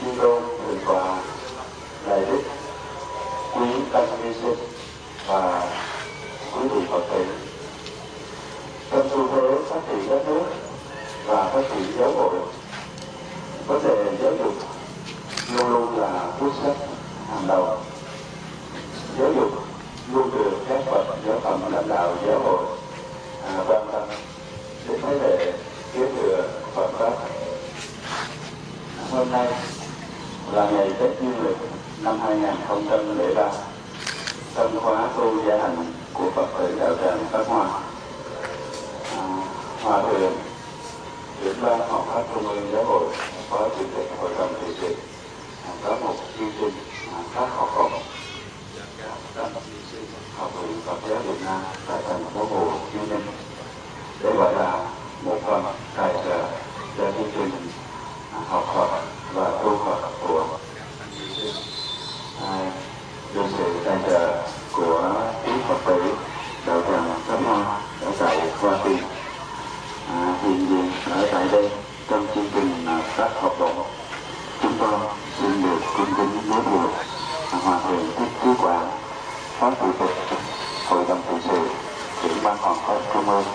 chư tôn thượng tọa đại đức, quý tăng ni sinh và quý vị Phật tử. Trong xu thế phát triển đất nước và phát triển giáo hội, vấn đề giáo dục luôn luôn là quyết sách hàng đầu. Giáo dục luôn được các bậc giáo phẩm lãnh đạo giáo hội quan tâm để thế hệ kế thừa Phật pháp. Hôm nay là ngày Tết Dương lịch năm 2003, trong khóa tu gia hành của Phật tử đạo tràng Pháp Hoa. Hòa thượng trưởng ban học pháp trung ương giáo hội, phó chủ tịch hội đồng trị sự có một chương trình phát học bổng học viện Phật giáo Việt Nam tại thành phố Hồ Chí Minh, để gọi là một phần tài trợ cho chương trình học Phật và tu Phật của được sự tài trợ của quý Phật tử đạo tràng Pháp Hoa ở tại Hoa Kỳ. Hiện diện ở tại đây trong chương trình phát học bổng, chúng tôi xin được cung kính giới thiệu Hòa thượng Thích Trí Quảng, phó chủ tịch hội đồng trị sự, trưởng ban học pháp trung ương.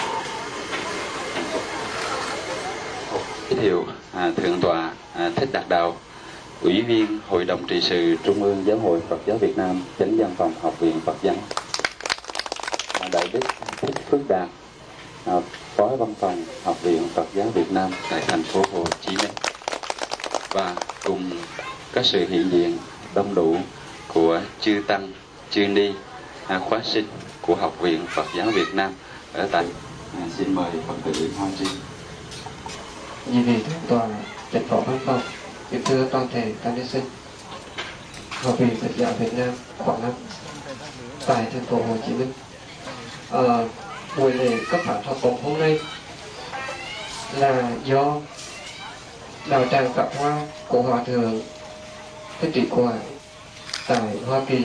Giới thiệu thượng tọa Thích Đạt Đạo, ủy viên hội đồng trị sự trung ương giáo hội Phật giáo Việt Nam, chánh văn phòng học viện Phật giáo. Đại đức Thích Phước Đạt, phó văn phòng học viện Phật giáo Việt Nam tại thành phố Hồ Chí Minh, và cùng có sự hiện diện đông đủ của chư tăng, chư ni, khóa sinh của học viện Phật giáo Việt Nam ở tại. Xin mời Phật tử Hoa Trinh. Vì vị thượng tọa tránh phó văn phòng, kính thưa toàn thể tăng ni sinh học viện Phật giáo Việt Nam khóa 5 tại thành phố Hồ Chí Minh. Buổi lễ cấp phát học bổng hôm nay là do đạo tràng Pháp Hoa của Hòa thượng Thích Trí Quảng tại Hoa Kỳ.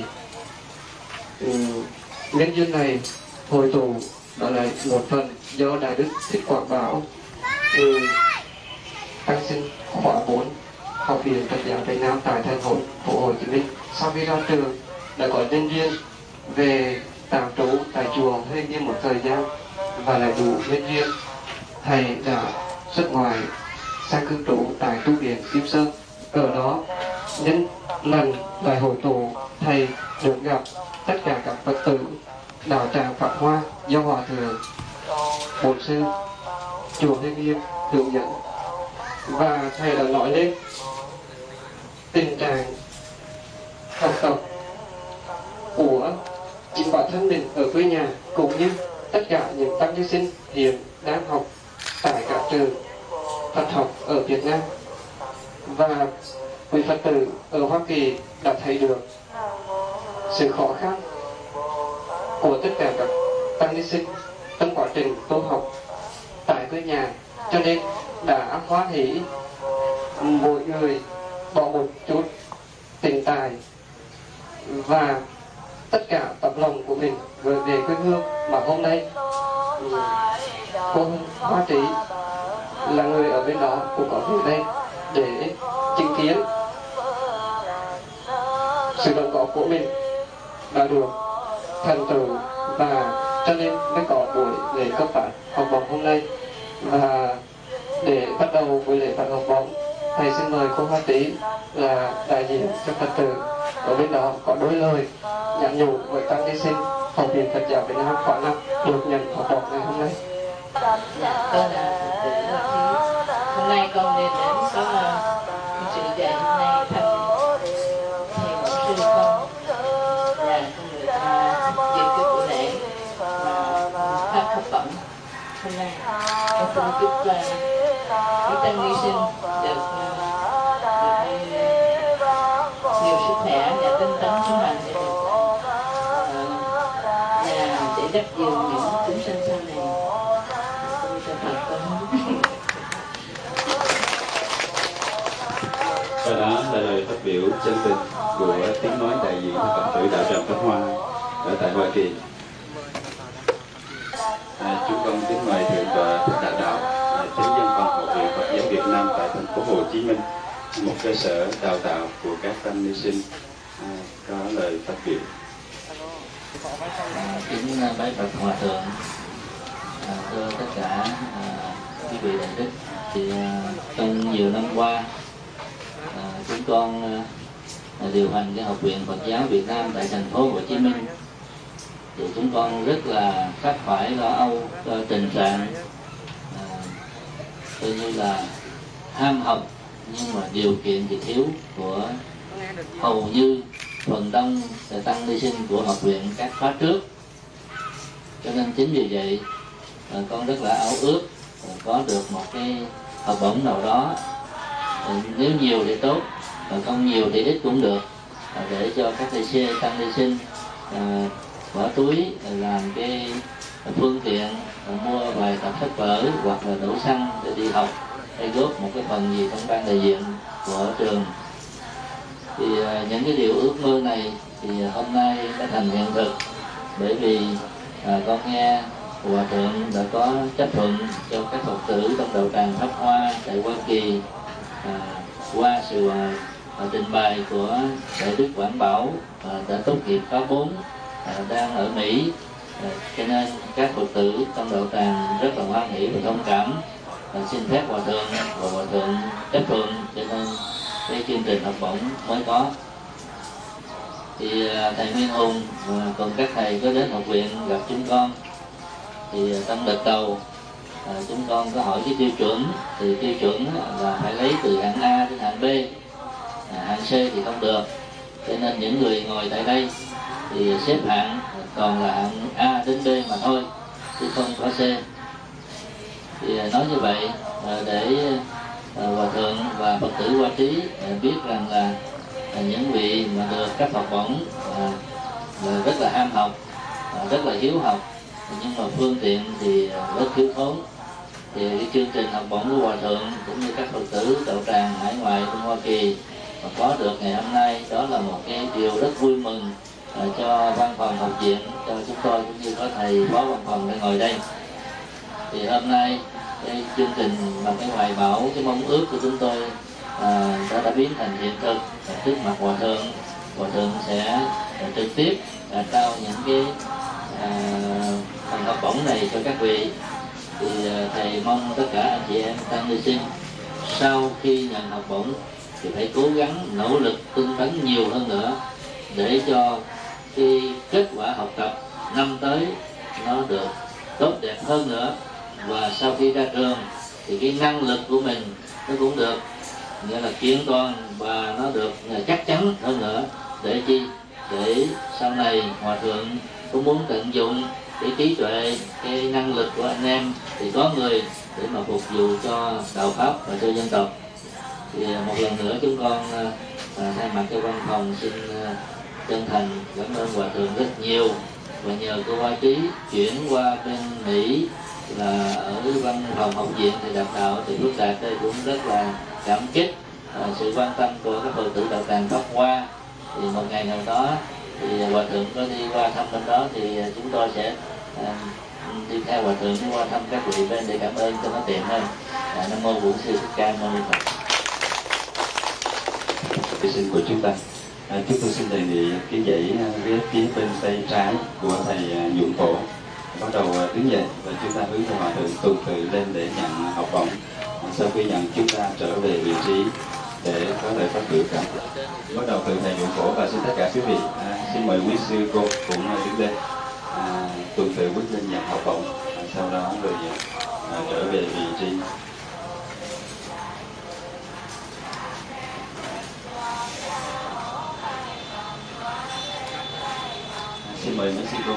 Nhân duyên này hội tụ đó là một phần do đại đức Thích Quảng Bảo, tăng sinh khóa 4 học viện Phật giáo Việt Nam tại thành phố Hồ Chí Minh, sau khi ra trường đã có nhân duyên về tạm trú tại chùa Huệ Nghiêm một thời gian, và lại đủ nhân duyên thầy đã xuất ngoại sang cư trú tại tu viện Kim Sơn. Ở đó nhân lần đại hội tụ, thầy được gặp tất cả các Phật tử đạo tràng Pháp Hoa do Hòa thượng Bổn sư chùa Huệ Nghiêm hướng dẫn, và thầy đã nói lên tình trạng học tập của chính bản thân mình ở quê nhà, cũng như tất cả những tăng ni sinh hiện đang học tại các trường Phật học ở Việt Nam. Và quý Phật tử ở Hoa Kỳ đã thấy được sự khó khăn của tất cả các tăng ni sinh trong quá trình tu học tại quê nhà, cho nên đã hoan hỷ mỗi người bỏ một chút tình tài và tất cả tấm lòng của mình gửi về quê hương. Mà hôm nay cô Hoa Trí là người ở bên đó cũng có về đây để chứng kiến sự đóng góp của mình đã được thành tựu, và cho nên mới có buổi lễ cấp phát học bổng hôm nay. Và để bắt đầu buổi lễ phát học bổng, thầy xin mời cô Hoa Trí là đại diện cho Phật tử ở bên đó có đôi lời nhắn nhủ với tăng ni sinh học viện Phật giáo Việt Nam khóa 5 được nhận học bổng ngày hôm nay. Con là Phật tử Hoa Trí. Hôm nay con đến có sự dạy hôm nay thầy một sư con và con được dự cái buổi lễ và phát học bổng hôm nay. Con xin chúc các tăng ni sinh được nhiều sức khỏe và tinh tấn tu hành và để đáp dường những chúng sanh sau này. Con cho Phật con. Và đó là lời phát biểu chân tình của tiếng nói đại diện cho Phật tử đạo tràng Pháp Hoa ở tại Hoa Kỳ. Chúng con kính mời thượng tọa Thích Đạt Đạo, chánh văn phòng học viện Phật giáo Việt Nam tại thành phố Hồ Chí Minh, một cơ sở đào tạo của các tăng ni sinh có lời phát biểu. Kính bái bạch hòa thượng, thưa tất cả quý vị đại đức, thì trong nhiều năm qua chúng con điều hành cái Học viện Phật giáo Việt Nam tại thành phố Hồ Chí Minh, thì chúng con rất là khắc khoải lo âu cho tình trạng coi như là ham học nhưng mà điều kiện thì thiếu của hầu như phần đông tăng ni sinh của học viện các khóa trước. Cho nên chính vì vậy con rất là ao ước có được một cái học bổng nào đó, nếu nhiều thì tốt, không nhiều thì ít cũng được, để cho các tăng ni sinh bỏ túi làm cái phương tiện mua bài tập sách vở hoặc là đổ xăng để đi học, hay góp một cái phần gì trong ban đại diện của trường. Thì những cái điều ước mơ này thì hôm nay đã thành hiện thực, bởi vì con nghe Hòa Thượng đã có chấp thuận cho các Phật tử trong đạo tràng Pháp Hoa tại Hoa Kỳ, qua sự trình bày của Đại đức Quảng Bảo đã tốt nghiệp khóa 4, đang ở Mỹ, cho nên các Phật tử trong đạo tràng rất là hoan hỷ và thông cảm, xin phép Hòa Thượng và Hòa Thượng chấp thuận, cho nên cái chương trình học bổng mới có. Thì thầy Nguyên Hùng cùng các thầy có đến học viện gặp chúng con, thì trong đợt đầu chúng con có hỏi cái tiêu chuẩn, thì tiêu chuẩn là phải lấy từ hạng A đến hạng B, hạng C thì không được, cho nên những người ngồi tại đây thì xếp hạng còn là hạng A đến B mà thôi, chứ không có C. Thì nói như vậy để Hòa Thượng và Phật tử Hoa Trí biết rằng là những vị mà được các học bổng rất là ham học, rất là hiếu học, nhưng mà phương tiện thì rất thiếu thốn. Thì cái chương trình học bổng của Hòa Thượng cũng như các Phật tử đạo tràng hải ngoại trong Hoa Kỳ mà có được ngày hôm nay, đó là một cái điều rất vui mừng cho văn phòng học viện, cho chúng tôi cũng như có thầy phó văn phòng đang ngồi đây. Thì hôm nay cái chương trình mà cái hoài bão, cái mong ước của chúng tôi đã biến thành hiện thực. Trước mặt Hòa Thượng sẽ trực tiếp trao những cái phần học bổng này cho các vị. Thì thầy mong tất cả anh chị em tăng ni sinh sau khi nhận học bổng thì phải cố gắng nỗ lực tinh tấn nhiều hơn nữa, để cho cái kết quả học tập năm tới nó được tốt đẹp hơn nữa, và sau khi ra trường thì cái năng lực của mình nó cũng được nghĩa là kiện toàn và nó được chắc chắn hơn nữa. Để chi? Để sau này Hòa Thượng cũng muốn tận dụng cái trí tuệ, cái năng lực của anh em thì có người để mà phục vụ cho đạo pháp và cho dân tộc. Thì một lần nữa chúng con thay mặt cho văn phòng xin chân thành cảm ơn Hòa Thượng rất nhiều, và nhờ cô Hoa Trí chuyển qua bên Mỹ là ở văn phòng học viện thì đạt đạo, thì Phước Đạt đây cũng rất là cảm kích sự quan tâm của các Phật tử đạo tràng Pháp Hoa. Thì một ngày nào đó thì Hòa Thượng có đi qua thăm bên đó thì chúng tôi sẽ đi theo Hòa Thượng đi qua thăm các vị bên để cảm ơn cho nó tiện hơn. Nam mô Bổn Sư Thích Ca Mâu Ni Phật. Thí sinh của chúng ta, chúng tôi xin đề nghị cái dãy ghế phía bên tay trái của thầy Nhuận Phổ bắt đầu đứng dậy, và chúng ta hướng theo Hòa Thượng tuần tự lên để nhận học bổng. Sau khi nhận, chúng ta trở về vị trí để có lời phát biểu cảm. Bắt đầu từ thầy Nhuận Phổ, và xin tất cả quý vị xin mời quý sư cô cũng đứng lên tuần tự bước lên nhận học bổng, sau đó rồi trở về vị trí. Xin mời mấy sư cô.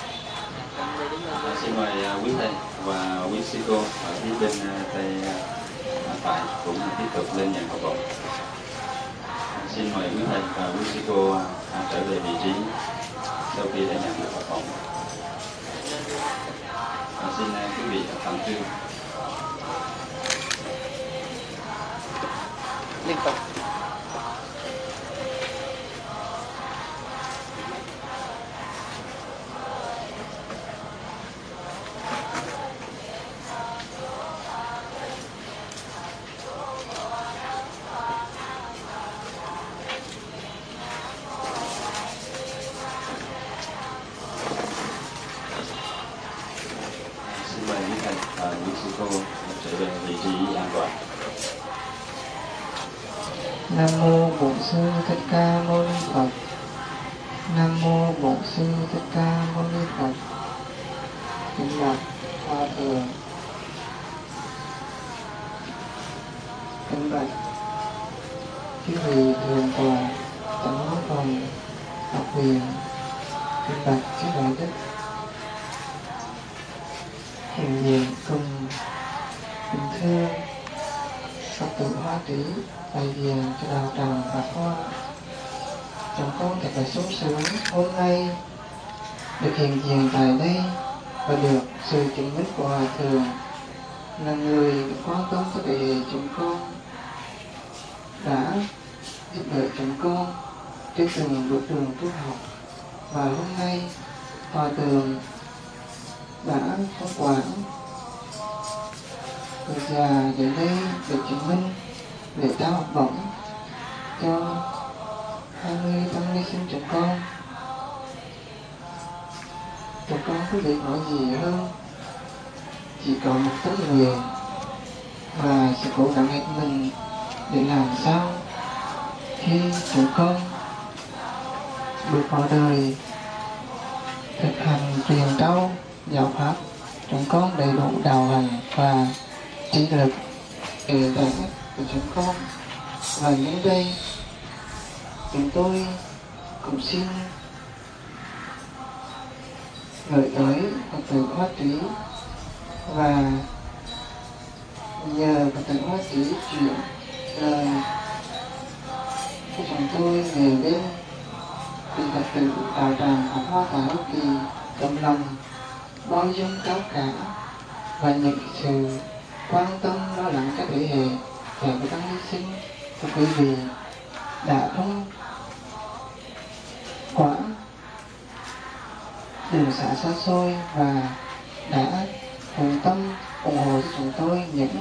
Xin mời quý thầy và quý sư cô ở phía bên tay phải cũng tiếp tục lên nhận học bổng. Xin mời quý thầy và quý sư cô trở về vị trí sau khi đã nhận được học bổng. Xin quý vị khẩn trương. Liên tục. Nam mô Bổn Sư Thích Ca Mâu Ni Phật. Nam mô Bổn Sư Thích Ca Mâu Ni Phật. Kính bạch Hòa Thượng, kính bạch chư vị thượng tọa chánh văn phòng học viện, kính bạch chư đại đức hiện diện cùng kính thưa Phật tử Hoa Trí đại diện cho đạo tràng Pháp Hoa. Chúng con thật là sung sướng hôm nay được hiện diện tại đây và được sự chứng minh của Hòa Thượng là người quan tâm tới thế hệ chúng con, đã giúp đỡ chúng con trên từng bước đường tu học. Và hôm nay Hòa Thượng đã không quản người già đến đây để chứng minh, để trao học bổng cho 20 tăng ni sinh chúng con. Chúng con có thể nói gì hơn, chỉ có một tâm nguyện và sẽ cố gắng hết mình để làm sao khi chúng con bước vào đời thực hành truyền trao giáo pháp, chúng con đầy đủ đạo hành và trí lực để giải thích của chúng con. Và những đây chúng tôi cũng xin gửi tới Phật tử Hoa Trí và nhờ Phật tử Hoa Trí chuyển lời của chúng tôi về bên vị Phật tử đạo tràng Pháp Hoa Tà Úc Kỳ tâm lòng bao dung cao cả và những sự quan tâm lo lắng các thế hệ trẻ của tăng ni sinh của quý vị đã không quản đường xã xa xôi và đã hùng tâm ủng hộ cho chúng tôi những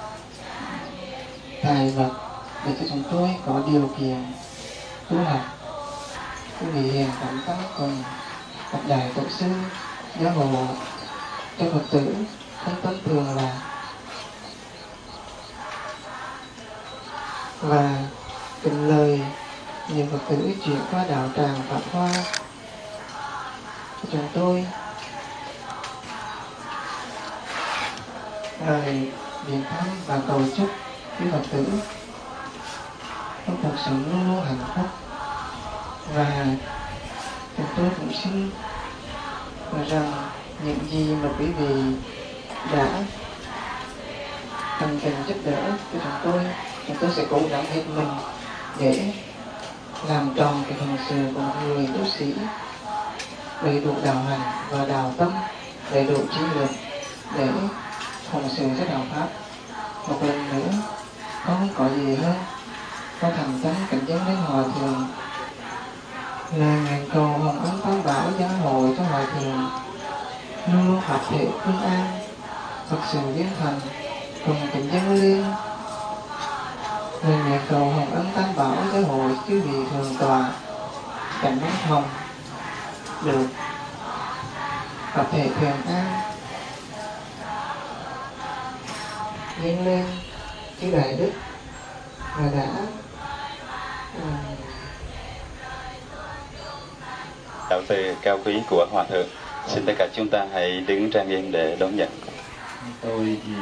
tài vật để cho chúng tôi có điều kiện tu học. Quý vị hiền cảm tâm cùng các đại tổ sư giáo hộ cho Phật tử không tâm thường là và từng lời nhiều Phật tử chuyển qua đạo tràng Pháp Hoa cho chúng tôi lời biện thăm và cầu chúc quý Phật tử trong cuộc sống luôn luôn hạnh phúc. Và chúng tôi cũng xin rằng những gì mà quý vị đã tận tình giúp đỡ cho chúng tôi sẽ cố gắng hết mình để làm tròn cái phận sự của một người tu sĩ đầy đủ đạo hành và đạo tâm, đầy đủ trí lực để phụng sự cho đạo pháp. Một lần nữa con không có gì hơn, con thành tâm cảnh giác đến Hòa Thượng là nguyện cầu hồng ân tam bảo gia hộ cho Hòa Thượng luôn luôn hợp thể phương an, Phật sự viên thành cùng cảnh dân liên. Lời nguyện cầu hồng ân tam bảo gia hộ chư vị thường tọa cảnh văn phòng được hợp thể thường an, nhân lên chư đại đức và đã đạo từ cao quý của Hòa Thượng. Xin tất cả chúng ta hãy đứng trang nghiêm để đón nhận. Tôi thì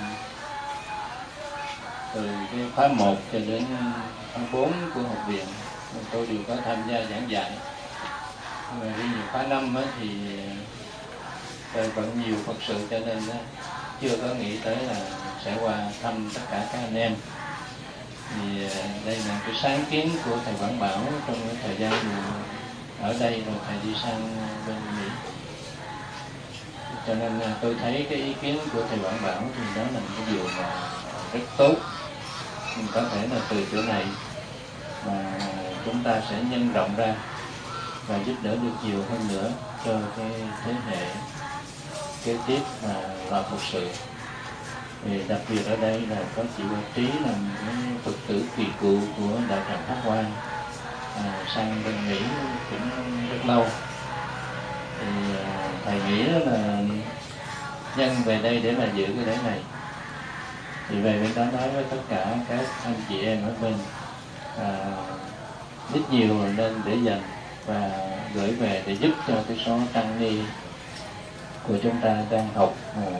từ cái khóa 1 cho đến khóa 4 của học viện tôi đều có tham gia giảng dạy. Và riêng khóa 5 thì tôi vẫn nhiều Phật sự cho nên chưa có nghĩ tới là sẽ qua thăm tất cả các anh em. Thì đây là cái sáng kiến của thầy Quảng Bảo trong cái thời gian ở đây rồi thầy đi sang bên Mỹ. Cho nên tôi thấy cái ý kiến của thầy Quảng Bảo thì đó là một cái điều mà rất tốt. Mình có thể là từ chỗ này mà chúng ta sẽ nhân rộng ra và giúp đỡ được nhiều hơn nữa cho cái thế hệ kế tiếp mà làm Phật sự. Thì đặc biệt ở đây là có chị Hoa Trí là một Phật tử kỳ cựu của đạo tràng Pháp Hoa, sang bên Mỹ cũng rất lâu. Thì thầy nghĩ là nhân về đây để mà giữ cái lễ này. Thì về bên đó nói với tất cả các anh chị em ở bên ít nhiều nên để dành và gửi về để giúp cho cái số tăng ni của chúng ta đang học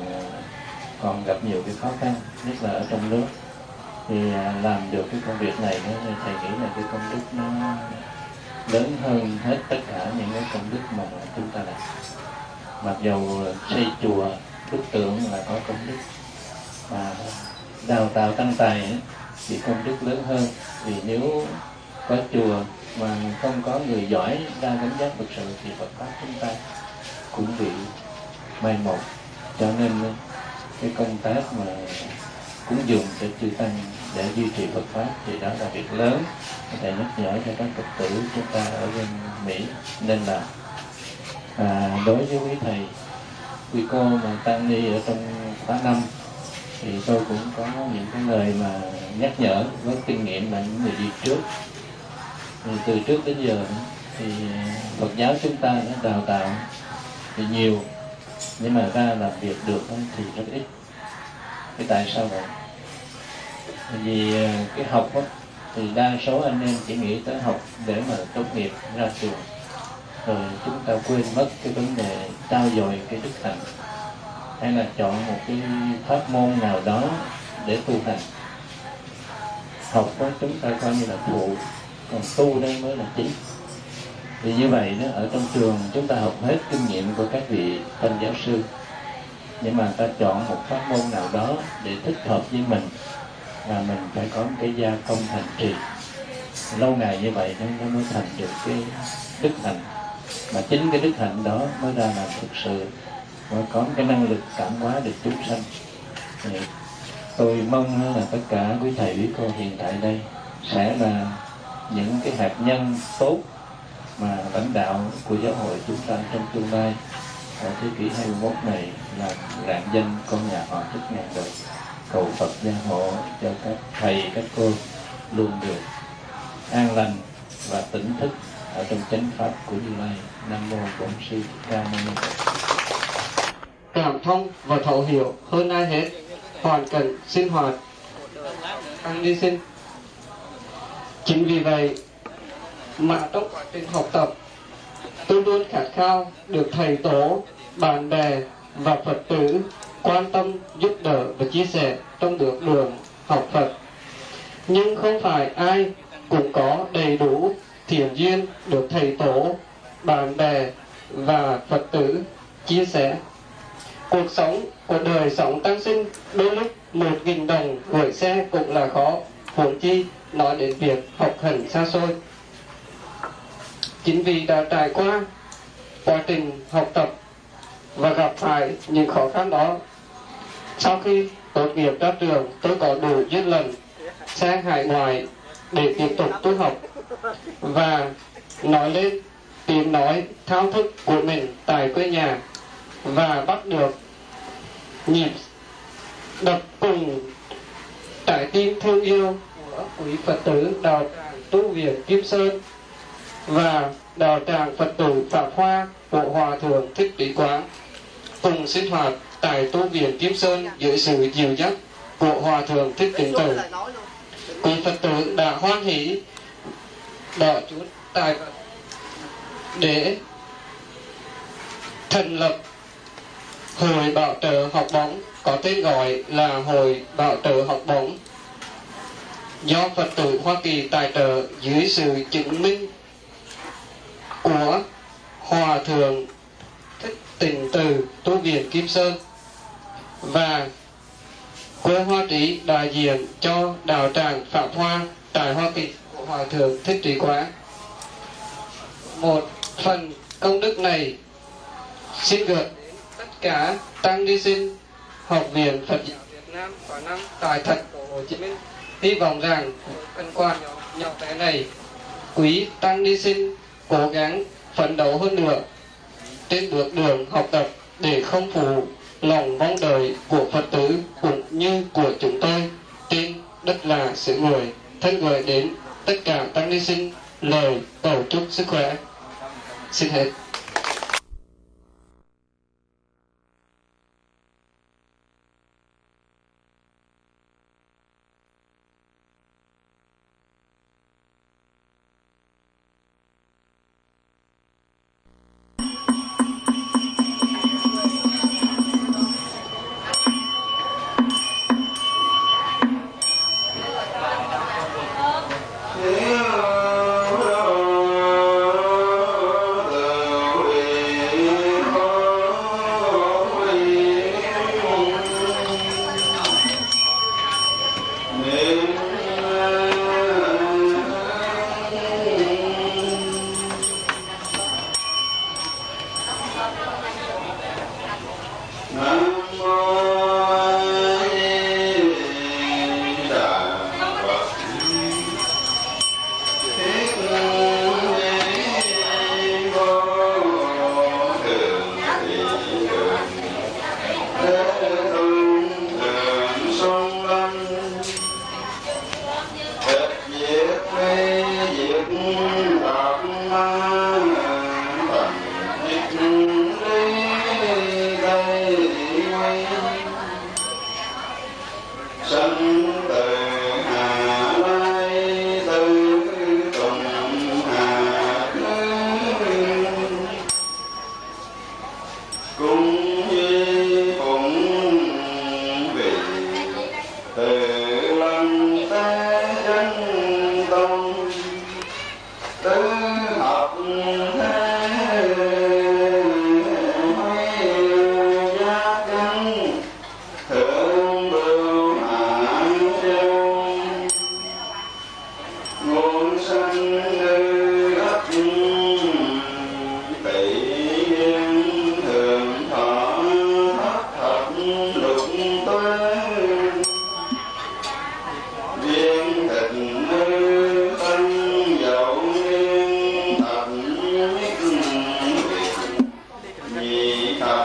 còn gặp nhiều cái khó khăn, nhất là ở trong nước. Thì làm được cái công việc này thì thầy nghĩ là cái công đức nó lớn hơn hết tất cả những cái công đức mà chúng ta làm. Mặc dầu xây chùa đúc tượng là có công đức, mà đào tạo tăng tài ấy, thì công đức lớn hơn. Vì nếu có chùa mà không có người giỏi ra gánh giác thực sự thì Phật pháp chúng ta cũng bị mai một. Cho nên cái công tác mà cúng dường cho chư tăng để duy trì Phật pháp thì đó là việc lớn. Thầy nhắc nhở cho các Phật tử chúng ta ở bên Mỹ nên là đối với quý thầy, quý cô mà tăng ni ở trong khóa 5 thì tôi cũng có những cái lời mà nhắc nhở với kinh nghiệm là những người đi trước. Thì từ trước đến giờ thì Phật giáo chúng ta đã đào tạo thì nhiều, nhưng mà ra làm việc được thì rất ít. Thế tại sao vậy? Vì cái học thì đa số anh em chỉ nghĩ tới học để mà tốt nghiệp ra trường, rồi chúng ta quên mất cái vấn đề trau dồi cái đức hạnh, hay là chọn một cái pháp môn nào đó để tu hành. Học đó chúng ta coi như là phụ, còn tu đây mới là chính. Vì như vậy đó, ở trong trường chúng ta học hết kinh nghiệm của các vị tân giáo sư, nhưng mà ta chọn một pháp môn nào đó để thích hợp với mình, và mình phải có cái gia công hành trì lâu ngày như vậy nó mới thành được cái đức hạnh, mà chính cái đức hạnh đó mới ra làm thực sự, mới có cái năng lực cảm hóa được chúng sanh. Thì tôi mong là tất cả quý thầy quý cô hiện tại đây sẽ là những cái hạt nhân tốt mà lãnh đạo của giáo hội chúng ta trong tương lai ở thế kỷ 21 này, là rạng danh con nhà họ thức ngàn đời. Cầu Phật gia hộ cho các thầy các cô luôn được an lành và tỉnh thức ở trong chánh pháp của Như Lai. Nam mô Bổn Sư Thích Ca Mâu Ni Phật. Cảm thông và thấu hiểu hơn ai hết hoàn cảnh sinh hoạt tăng ni sinh. Chính vì vậy mà trong quá trình học tập, tôi luôn khát khao được thầy tổ, bạn bè và Phật tử quan tâm, giúp đỡ và chia sẻ trong bước đường học Phật. Nhưng không phải ai cũng có đầy đủ thiện duyên được thầy tổ, bạn bè và Phật tử chia sẻ. Cuộc sống của đời sống tăng sinh đôi lúc 1.000 đồng gửi xe cũng là khó, huống chi nói đến việc học hành xa xôi. Chính vì đã trải qua quá trình học tập và gặp phải những khó khăn đó, sau khi tốt nghiệp ra trường, tôi có đủ duyên lần sang hải ngoại để tiếp tục tu học và nói lên tiếng nói thao thức của mình tại quê nhà, và bắt được nhịp đập cùng trái tim thương yêu của quý Phật tử đạo tràng tu viện Kim Sơn và đạo tràng Phật tử Pháp Hoa của Hòa thượng Thích Trí Quán, cùng sinh hoạt tại tu viện Kim Sơn dưới sự dìu dắt của Hòa thượng Thích Tịnh Tử. Quý Phật tử đã hoan hỷ đỏ chút tài vật để thành lập Hội Bảo trợ học bổng, có tên gọi là Hội Bảo trợ học bổng, do Phật tử Hoa Kỳ tài trợ dưới sự chứng minh của Hòa thượng Thích Tịnh Tử tu viện Kim Sơn và quê Hoa Trí đại diện cho đạo tràng Pháp Hoa tại Hoa Kỳ của Hòa thượng Thích Trí Quán. Một phần công đức này xin gửi đến tất cả tăng ni sinh Học viện Phật giáo Việt Nam khóa 5 tại thành phố Hồ Chí Minh. Hy vọng rằng phần quà nhỏ bé này, quý tăng ni sinh cố gắng phấn đấu hơn nữa trên bước đường học tập để không phụ lòng mong đợi của Phật tử cũng như của chúng tôi trên đất là xứ người. Thân gửi đến tất cả tăng ni sinh lời cầu chúc sức khỏe. Xin hết. nguồn sanh ấp tỷ niên thường thọ thập lục tuế viên thịnh tân dậu niên thập nhất nhị thập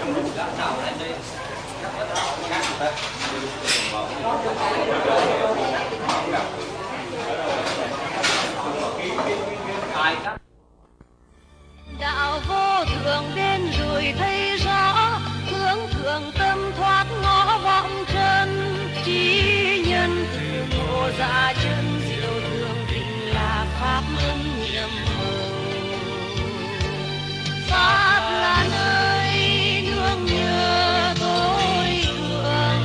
Đạo vô thượng đến rồi thấy rõ, hướng thượng tâm thoát ngõ vọng chân, trí nhân từ ngộ ra chân diệu thường tình là pháp ân nhiệm màu. Pháp là nơi nương nhờ tối thượng,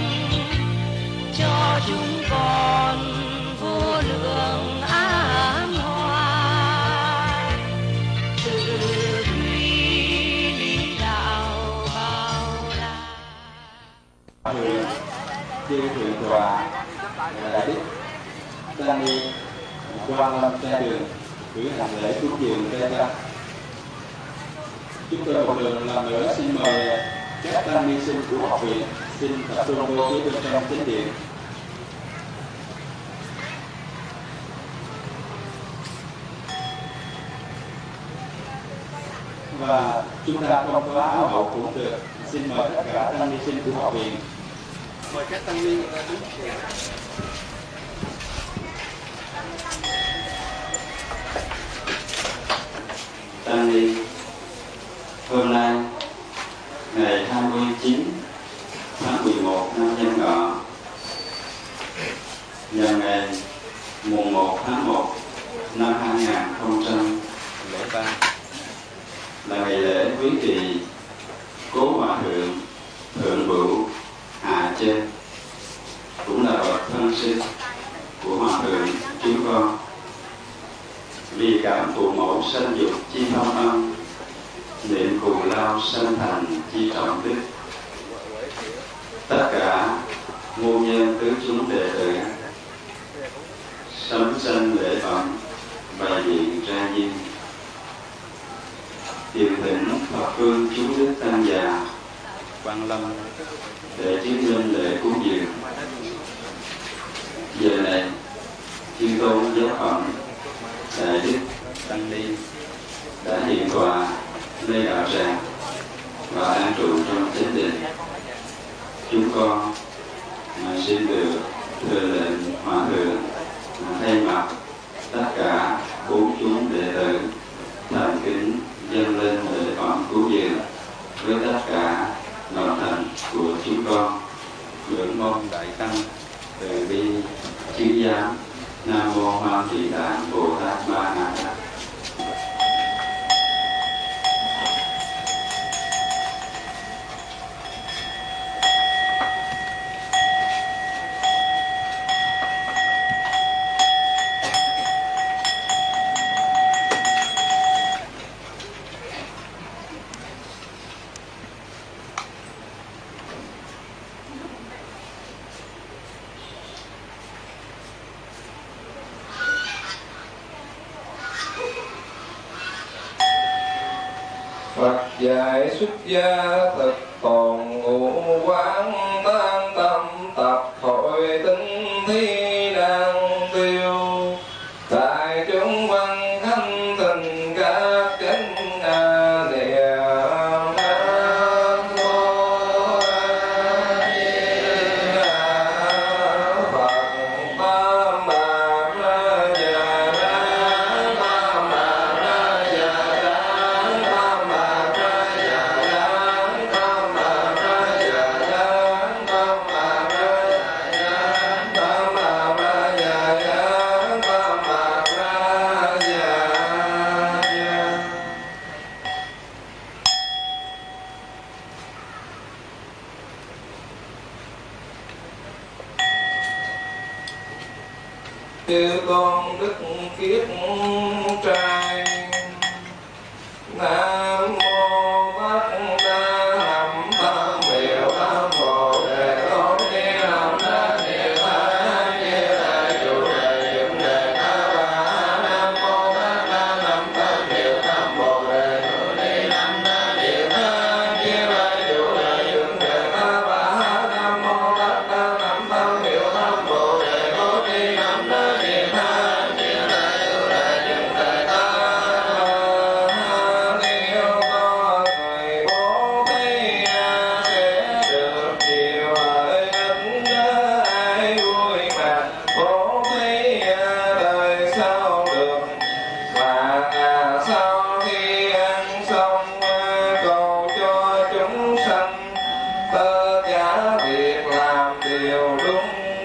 cho chúng con vô lượng an hòa. Từ quy lý đạo bảo đảm. Chư thượng tọa đại đức đang đi Quang Lâm trên đường cử hành lễ cúng dường trên đất. Chúng tôi một lần nữa xin mời các tăng ni sinh của học viện xin tập trung vô phía bên trong chính điện. Và chúng ta không có áo hậu cũng được. Xin mời tất cả tăng ni sinh của học viện. Mời các tăng ni đứng. Tăng ni, hôm nay ngày 29 tháng 11 năm Nhâm Ngọ, và ngày mùng 1 tháng 1 năm 2003 là ngày lễ quý trì Cố Hòa Thượng Thượng Bửu Hà Trên, cũng là bậc thân sinh của Hòa Thượng chúng con. Vì cảm phụ mẫu sanh dục chi phong âm, niệm cù lao sanh thành chi trọng đức. Tất cả môn nhân tứ chúng đệ tử sấm sanh lễ phẩm bày diện ra duyên, tiền thỉnh Phật phương chúng đức tăng già Quang Lâm để chứng minh lễ cúng dường. Giờ này chư tôn giáo phẩm đại đức tăng ni đã hiện tọa nơi đạo tràng và an trụ trong chánh điện. Chúng con xin được thừa lệnh hòa thượng thay mặt tất cả bốn chúng đệ tử thành kính dâng lên lễ phẩm cúng dường với tất cả lòng thành của chúng con. Nguyện mong đại tăng từ bi chứng giám. Nam mô Hoan Thị Tạng Bồ Tát Ma Ha Tát. Phật dạy xuất gia thực tồn ngũ quán, tam tâm tập hội tinh thi nan tiêu. Tại chúng văn khanh tình các chánh niệm Nam mô A Di Đà Phật. Tam Bạc Ra Già Đa, Tam Bạc Ra Già Đa, Tam Bạc Ra Già Đa, Tam Bạc Ra Già Đa, Tam Bạc Ra Già Đa, Tam Bạc Ra Già Đa, Tam Bạc Ra Già Đa. Chư con đức kiết trai, Nam mô Bát Đa Hàm Tam Miệu Tam Bồ Đề Tôn Ni Nam Đa Ni Tha Ni Đại Chủ Đề Dụng Đề Tha Bà. Nam mô Bát Đa Hàm Tam Miệu Tam Bồ Đề Tôn Ni Nam Đa Ni Tha Ni Đại Chủ Đề Dụng Đề Tha Bà. Nam mô Bát Đa Hàm Tam Miệu Tam Bồ Đề Tôn Ni Nam Đa Ni Tha Ni Đại Chủ Đề Dụng Đề Tha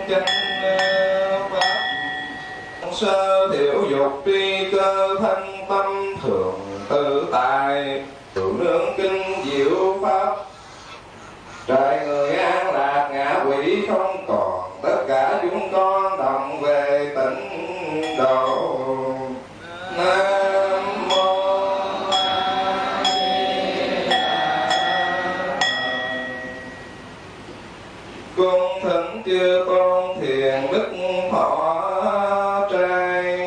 chánh pháp sơ thiểu dục tri cơ thanh tâm thường tự tại thường nương kinh diệu pháp trời người an lạc ngã quỷ không còn tất cả chúng con đồng về tịnh độ. Nam mô A Di Đà. Cung thỉnh chư tôn thiền đức thọ trai.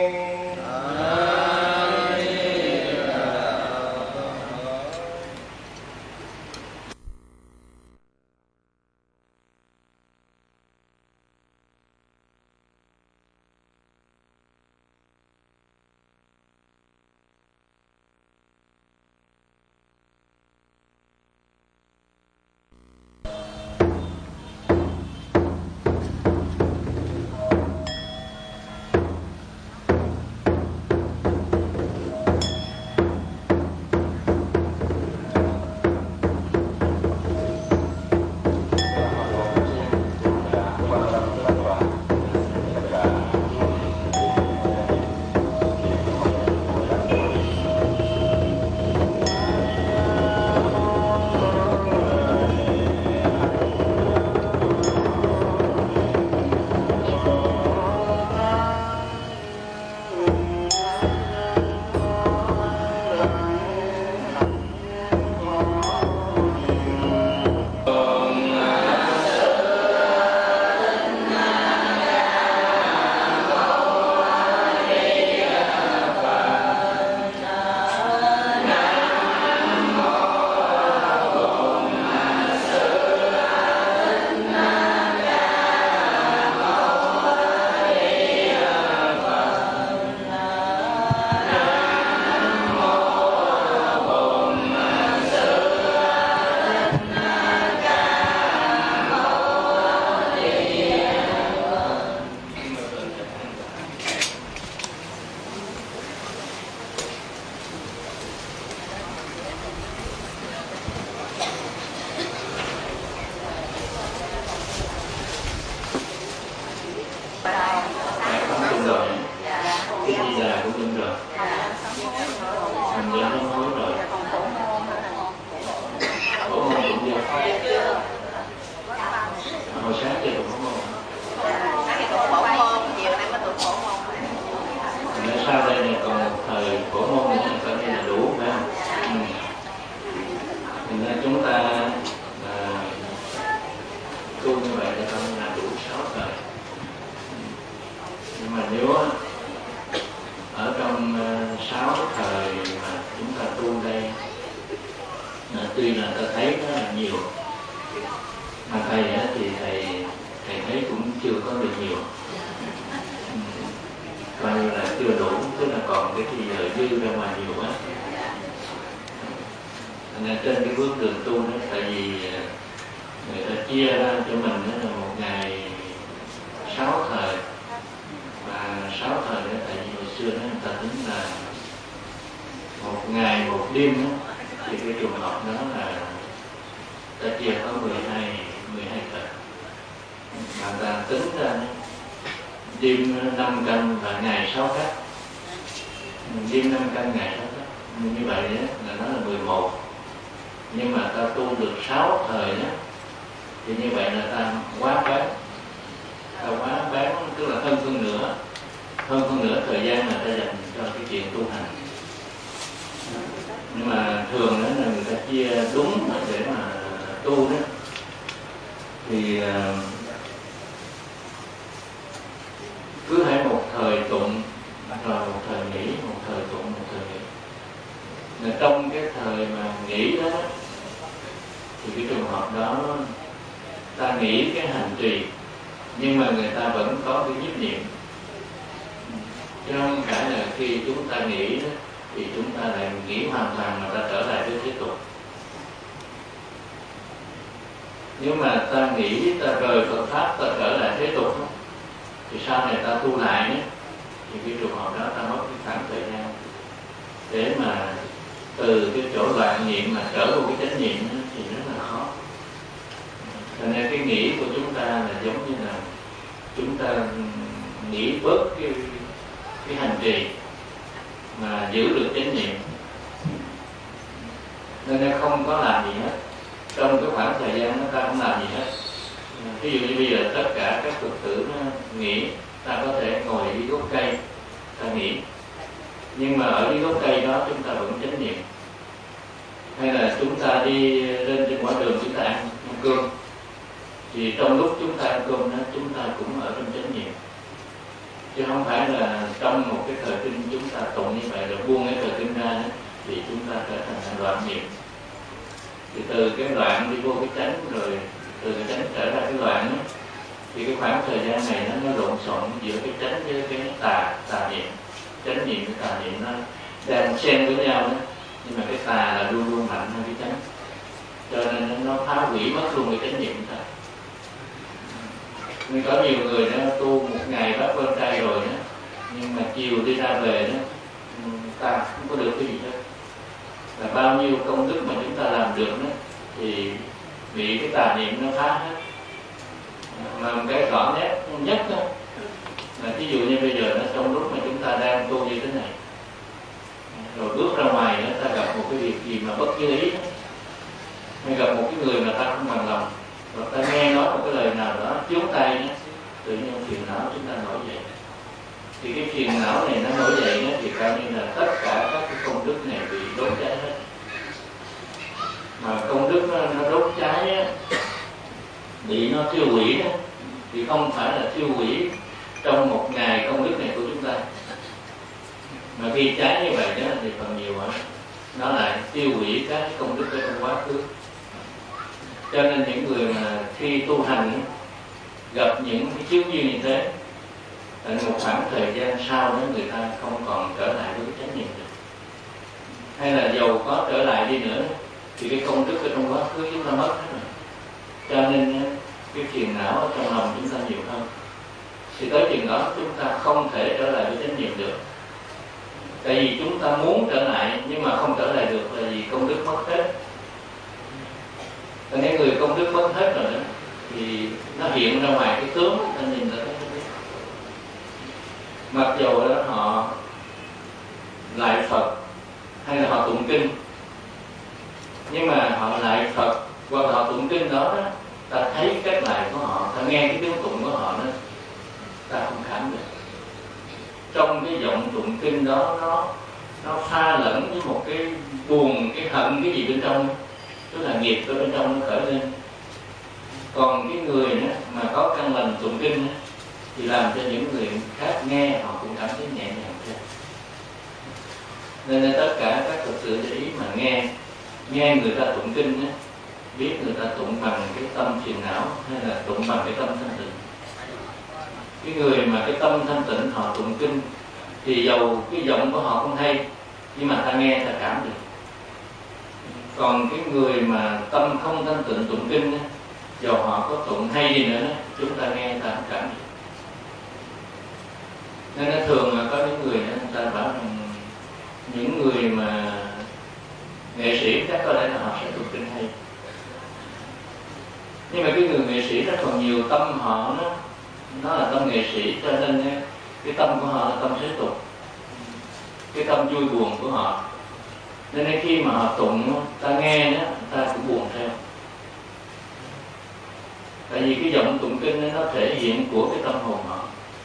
chúng ta nghĩ bớt cái hành trì mà giữ được chánh niệm, nên không có làm gì hết trong cái khoảng thời gian ta không làm gì hết. Ví dụ như bây giờ tất cả các Phật tử nghỉ, ta có thể ngồi dưới gốc cây ta nghỉ, nhưng mà ở dưới gốc cây đó chúng ta vẫn chánh niệm. Hay là chúng ta đi lên trên quãng đường chúng ta ăn cơm, thì trong lúc chúng ta ăn cơm đó chúng ta cũng ở trong chánh niệm, chứ không phải là trong một cái thời kinh chúng ta tụng như vậy rồi buông cái thời kinh ra đó, thì chúng ta trở thành loạn niệm. Thì từ cái loạn đi vô cái chánh, rồi từ cái chánh trở ra cái loạn đó, thì cái khoảng thời gian này nó lộn xộn giữa cái chánh với cái tà niệm. Chánh niệm với tà niệm nó đang xen với nhau đó, nhưng mà cái tà là luôn luôn mạnh hơn cái chánh, cho nên nó phá hủy mất luôn cái chánh niệm của ta. Nên có nhiều người đó tu một ngày bác quan trai rồi đó, nhưng mà chiều đi ra về đó ta không có được cái gì hết. Là bao nhiêu công đức mà chúng ta làm được đó thì bị cái tà niệm nó phá hết. Mà một cái rõ nét nhất đó là ví dụ như bây giờ nó trong lúc mà chúng ta đang tu như thế này, rồi bước ra ngoài đó, ta gặp một cái việc gì mà bất như ý đó, hay gặp một cái người mà ta không bằng lòng, rồi ta nghe nói một cái lời nào đó chiếu tay đó, tự nhiên phiền não chúng ta nổi dậy. Thì cái phiền não này nó nổi dậy đó, thì coi như là tất cả các cái công đức này bị đốt cháy hết. Mà công đức nó đốt cháy á, bị nó tiêu hủy đó, thì không phải là tiêu hủy trong một ngày công đức này của chúng ta, mà khi cháy như vậy đó thì phần nhiều nó lại tiêu hủy các công đức ở trong quá khứ. Cho nên những người mà khi tu hành gặp những cái chiếu duyên như thế, một khoảng thời gian sau đó người ta không còn trở lại với cái chánh niệm được. Hay là dầu có trở lại đi nữa thì cái công đức ở trong quá khứ chúng ta mất hết rồi. Cho nên cái phiền não ở trong lòng chúng ta nhiều hơn. Thì tới chừng đó chúng ta không thể trở lại với chánh niệm được. Tại vì chúng ta muốn trở lại nhưng mà không trở lại được là vì công đức mất hết. Cho nên người công đức mất hết rồi đó, thì nó hiện ra ngoài cái tướng, ta nhìn ra cái tướng. Mặc dù đó họ lại Phật hay là họ tụng kinh, nhưng mà họ lại Phật hoặc họ tụng kinh đó, ta thấy cách lại của họ, ta nghe cái tiếng tụng của họ đó, ta không cảm được. Trong cái giọng tụng kinh đó nó pha lẫn với một cái buồn, cái hận, cái gì bên trong, tức là nghiệp ở bên trong nó khởi lên. Còn cái người đó, mà có căn lành tụng kinh đó, thì làm cho những người khác nghe họ cũng cảm thấy nhẹ nhàng thôi. Nên tất cả các Phật tử để ý mà nghe người ta tụng kinh đó, biết người ta tụng bằng cái tâm phiền não hay là tụng bằng cái tâm thanh tịnh. Cái người mà cái tâm thanh tịnh họ tụng kinh thì dầu cái giọng của họ không hay, nhưng mà ta nghe ta cảm được. Còn cái người mà tâm không thanh tịnh tụng kinh đó, dầu họ có tụng hay gì nữa đó, chúng ta nghe ta không cảm được. Nên nó thường là có những người đó, người ta bảo rằng những người mà nghệ sĩ chắc có lẽ là họ sẽ tụng kinh hay, nhưng mà cái người nghệ sĩ rất còn nhiều tâm họ nó là tâm nghệ sĩ, cho nên cái tâm của họ là tâm thế tục, cái tâm vui buồn của họ. Nên khi mà họ tụng, ta nghe đó, ta cũng buồn theo. Tại vì cái giọng tụng kinh nó thể hiện của cái tâm hồn họ.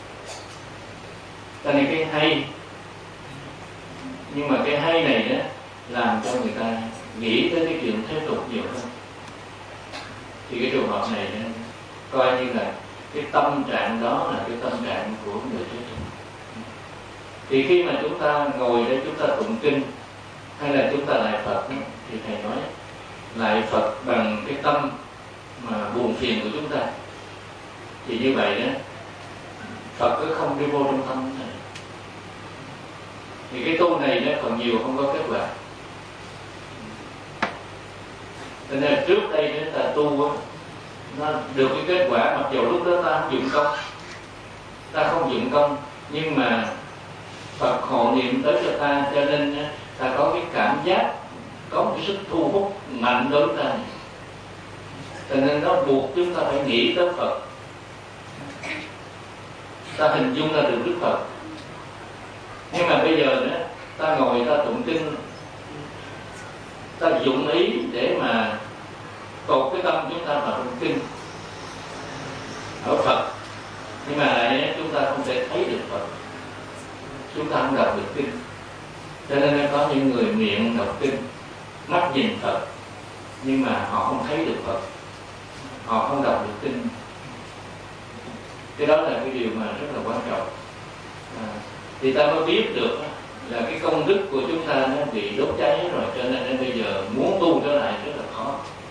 Cho nên cái hay, nhưng mà cái hay này đó làm cho người ta nghĩ tới cái chuyện thế tục nhiều hơn. Thì cái trường hợp này coi như là cái tâm trạng đó là cái tâm trạng của người thế tục. Thì khi mà chúng ta ngồi đây chúng ta tụng kinh hay là chúng ta lại Phật, thì thầy nói lại Phật bằng cái tâm mà buồn phiền của chúng ta, thì như vậy đó Phật cứ không đi vô trong tâm này. Thì cái tu này nó còn nhiều không có kết quả. Cho nên trước đây nếu ta tu nó được cái kết quả, mặc dù lúc đó ta không dụng công, nhưng mà Phật hộ niệm tới cho ta, cho nên ta có cái cảm giác, có một cái sức thu hút mạnh đối với ta. Cho nên nó buộc chúng ta phải nghĩ tới Phật. ta hình dung ra được Đức Phật. Nhưng mà bây giờ nữa, ta ngồi ta tụng kinh, ta dụng ý để mà cột cái tâm chúng ta vào trong kinh ở Phật, nhưng mà lại chúng ta không thể thấy được Phật, chúng ta không đọc được kinh. Cho nên có những người miệng đọc kinh, mắt nhìn Phật, nhưng mà họ không thấy được Phật, họ không đọc được kinh. Cái đó là cái điều mà rất là quan trọng. Thì ta mới biết được là cái công đức của chúng ta nó bị đốt cháy rồi, cho nên bây giờ muốn tu trở lại rất là khó.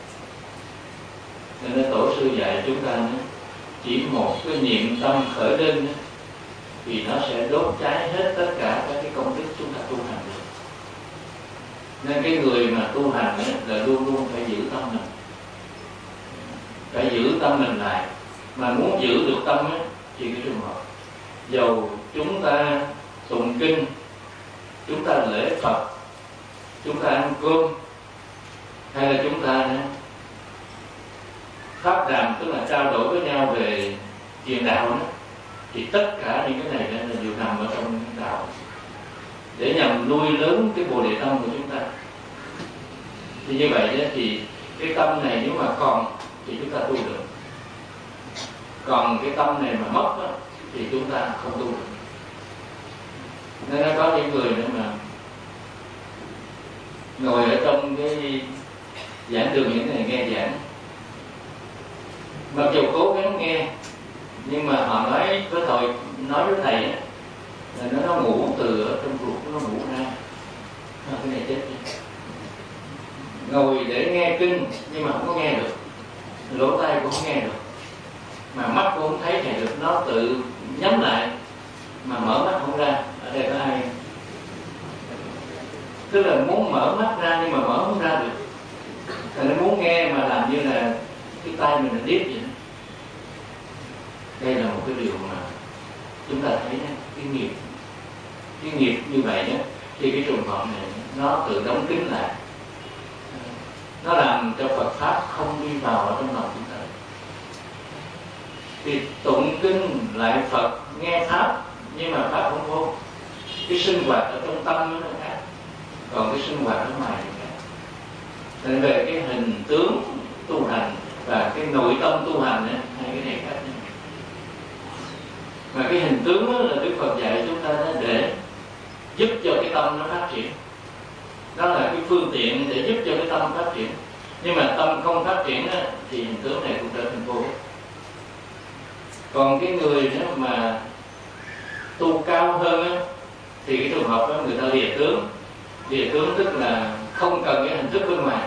Nên tổ sư dạy chúng ta chỉ một cái niệm tâm khởi lên thì nó sẽ đốt cháy hết tất cả các cái công đức chúng ta tu hành được. Nên cái người mà tu hành là luôn luôn phải giữ tâm mình, phải giữ tâm mình lại. Mà muốn giữ được tâm thì cái trường hợp dầu chúng ta tụng kinh, chúng ta lễ Phật, chúng ta ăn cơm, hay là chúng ta pháp đàm, tức là trao đổi với nhau về chuyện đạo đó, thì tất cả những cái này là đều nằm ở trong đạo để nhằm nuôi lớn cái bồ đề tâm của chúng ta. Thì như vậy đó, thì cái tâm này nếu mà còn thì chúng ta tu được, còn cái tâm này mà mất đó, thì chúng ta không tu được. Nên nó có những người nữa mà ngồi ở trong cái giảng đường những này nghe giảng, mặc dù cố gắng nghe, nhưng mà họ nói với thầy là nó ngủ từ ở trong ruột, nó ngủ ra, cái này chết đi. Ngồi để nghe kinh nhưng mà không có nghe được, lỗ tai cũng không nghe được, mà mắt cũng không thấy thầy được, nó tự nhắm lại mà mở mắt không ra. Ở đây có ai tức là muốn mở mắt ra nhưng mà mở không ra được, thì nó muốn nghe mà làm như là cái tay mình là điếc vậy đó. Đây là một cái điều mà chúng ta thấy đó, cái nghiệp như vậy đó, thì cái trường hợp này nó tự đóng kín lại, nó làm cho Phật pháp không đi vào ở trong lòng chúng ta. Thì tụng kinh lại Phật, nghe pháp, nhưng mà pháp không vô. Cái sinh hoạt ở trong tâm nó khác, còn cái sinh hoạt ở ngoài thì khác. Nên về cái hình tướng tu hành và cái nội tâm tu hành ấy, hai cái này khác nhau. Mà cái hình tướng đó là Đức Phật dạy chúng ta để giúp cho cái tâm nó phát triển, đó là cái phương tiện để giúp cho cái tâm phát triển. Nhưng mà tâm không phát triển đó, thì hình tướng này cũng trở thành vô ích. Còn cái người đó mà tu cao hơn á, thì cái trường hợp đó người ta lìa tướng tức là không cần cái hình thức bên ngoài.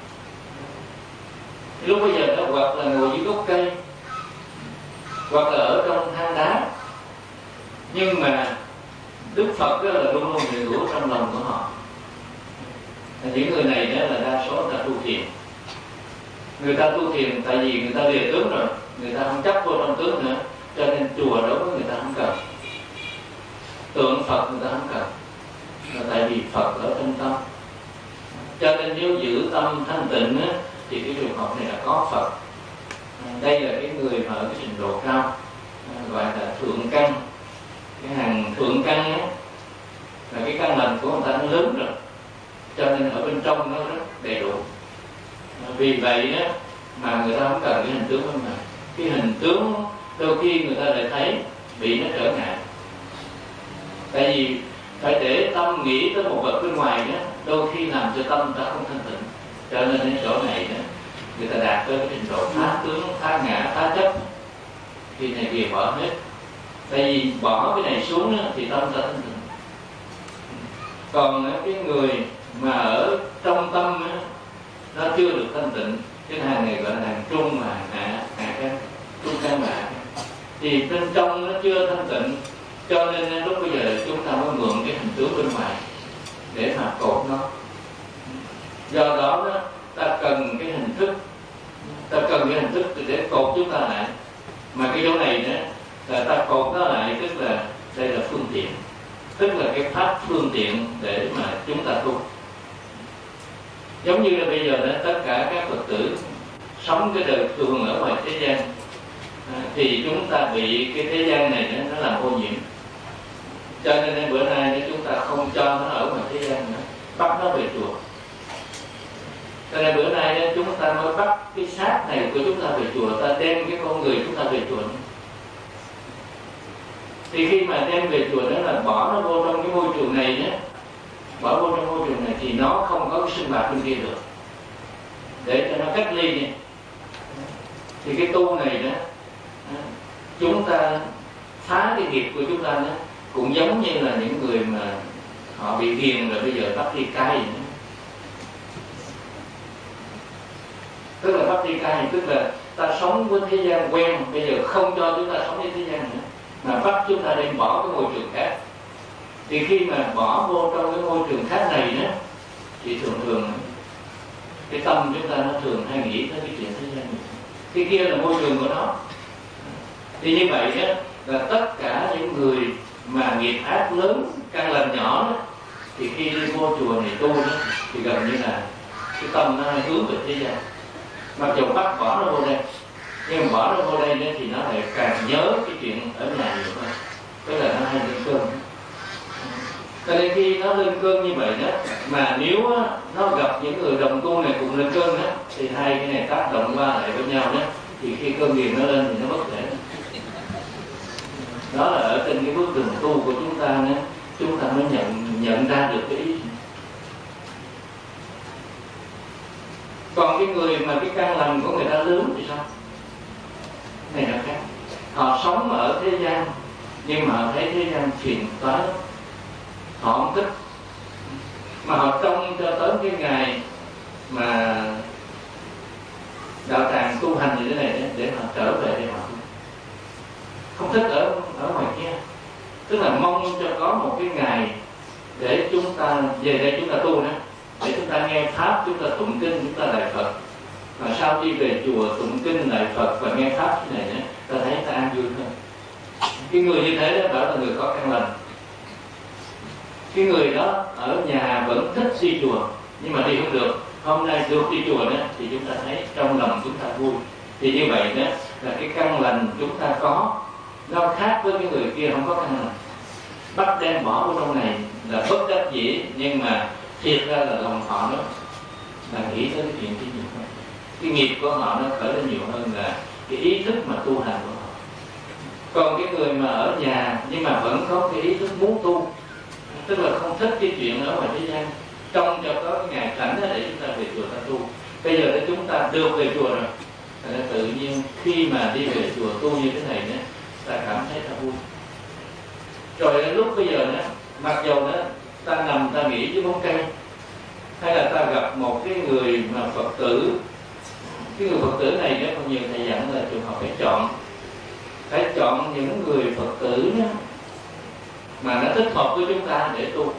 Lúc bây giờ đó hoặc là ngồi dưới gốc cây, hoặc là ở trong hang đá, nhưng mà Đức Phật đó là luôn luôn hiện hữu trong lòng của họ. Những người này đó là đa số là tu thiền. Người ta tu thiền tại vì người ta lìa tướng rồi, người ta không chấp vô trong tướng nữa, cho nên chùa đối với người ta không cần, tượng Phật người ta không cần, là tại vì Phật ở trong tâm. Cho nên nếu giữ tâm thanh tịnh á, thì cái trường hợp này là có Phật. Đây là cái người mà ở cái trình độ cao, gọi là thượng căn. Cái hàng thượng căn á, là cái căn lành của người ta nó lớn rồi, cho nên ở bên trong nó rất đầy đủ. Vì vậy á, mà người ta không cần cái hình tướng bên ngoài. Cái hình tướng đôi khi người ta lại thấy bị nó trở ngại, tại vì phải để tâm nghĩ tới một vật bên ngoài đó, đôi khi làm cho tâm ta không thanh tịnh. Cho nên đến chỗ này đó, người ta đạt tới cái trình độ phá tướng, phá ngã, phá chấp, thì này kia bỏ hết. Tại vì bỏ cái này xuống đó, thì tâm ta thanh tịnh. Còn cái người mà ở trong tâm đó, nó chưa được thanh tịnh, cái hàng này gọi là hàng trung mà hạ căn, trung căn mà thì bên trong nó chưa thanh tịnh, cho nên lúc bây giờ chúng ta mới mượn cái hình tướng bên ngoài để mà cột nó. Do đó ta cần cái hình thức, để cột chúng ta lại. Mà cái chỗ này đó là ta cột nó lại, tức là đây là phương tiện, tức là cái pháp phương tiện để mà chúng ta tu. Giống như là bây giờ đó, tất cả các Phật tử sống cái đời thường ở ngoài thế gian, thì chúng ta bị cái thế gian này nó làm ô nhiễm. Cho nên bữa nay chúng ta không cho nó ở ngoài thế gian nữa, bắt nó về chùa. Cho nên bữa nay chúng ta mới bắt cái xác này của chúng ta về chùa, ta đem cái con người chúng ta về chùa. Thì khi mà đem về chùa đó là bỏ nó vô trong cái môi trường này nhé, bỏ vô trong môi trường này thì nó không có cái sinh hoạt bên kia được, để cho nó cách ly đi. Thì cái tu này đó, chúng ta phá cái nghiệp của chúng ta đó, cũng giống như là những người mà họ bị ghiền rồi bây giờ bắt đi cai vậy đó. Tức là bắt đi cai, tức là ta sống với thế gian quen, bây giờ không cho chúng ta sống với thế gian nữa, mà bắt chúng ta đem bỏ cái môi trường khác. Thì khi mà bỏ vô trong cái môi trường khác này đó, thì thường thường cái tâm chúng ta nó thường hay nghĩ tới cái chuyện thế gian này. Cái kia là môi trường của nó. Thì như vậy đó, là tất cả những người mà nghiệp ác lớn, căn lành nhỏ đó, thì khi đi vô chùa này tu đó, thì gần như là cái tâm nó hướng về thế gian. Mặc dù bắt bỏ nó vô đây, nhưng mà bỏ nó vô đây thì nó lại càng nhớ cái chuyện ở nhà nhiều hơn. Tức là nó hay lên cơn. Cho nên khi nó lên cơn như vậy đó, mà nếu nó gặp những người đồng tu này cùng lên cơn đó, thì hai cái này tác động qua lại với nhau đó, thì khi cơn nghiền nó lên thì nó bất thể. Đó là ở trên cái bước đường tu của chúng ta đó, chúng ta mới nhận ra được cái ý. Còn cái người mà cái căn lành của người ta lớn thì sao? Này là khác. Họ sống ở thế gian, nhưng mà họ thấy thế gian phiền toái, họ không thích. Mà họ trông cho tới cái ngày mà đạo tràng tu hành như thế này để họ trở về để họ không thích ở ngoài kia. Tức là mong cho có một cái ngày để chúng ta về đây chúng ta tu đó, để chúng ta nghe pháp, chúng ta tụng kinh, chúng ta lạy Phật. Mà sau khi về chùa tụng kinh lạy Phật và nghe pháp thế này đó, ta thấy ta an vui hơn. Cái người như thế đó bảo là người có căn lành. Cái người đó ở nhà vẫn thích đi chùa, nhưng mà đi không được. Hôm nay được đi chùa đó thì chúng ta thấy trong lòng chúng ta vui. Thì như vậy đó là cái căn lành chúng ta có, nó khác với cái người kia không có căn lành. Bắt đem bỏ vào trong này là bất đắc dĩ, nhưng mà thiệt ra là lòng họ nó là nghĩ tới cái chuyện cái gì hơn. Cái nghiệp của họ nó khởi lên nhiều hơn là cái ý thức mà tu hành của họ. Còn cái người mà ở nhà nhưng mà vẫn có cái ý thức muốn tu, tức là không thích cái chuyện ở ngoài thế gian, trông cho có cái ngày rảnh để chúng ta về chùa ta tu. Bây giờ để chúng ta được về chùa rồi, nên tự nhiên khi mà đi về chùa tu như thế này nữa, ta cảm thấy ta vui. Rồi đến lúc bây giờ nữa, mặc dù đó ta nằm ta nghĩ với bóng cây, hay là ta gặp một cái người mà Phật tử, cái người Phật tử này đó, còn nhiều thầy dặn là trường hợp phải chọn những người Phật tử đó, mà nó thích hợp với chúng ta để tu.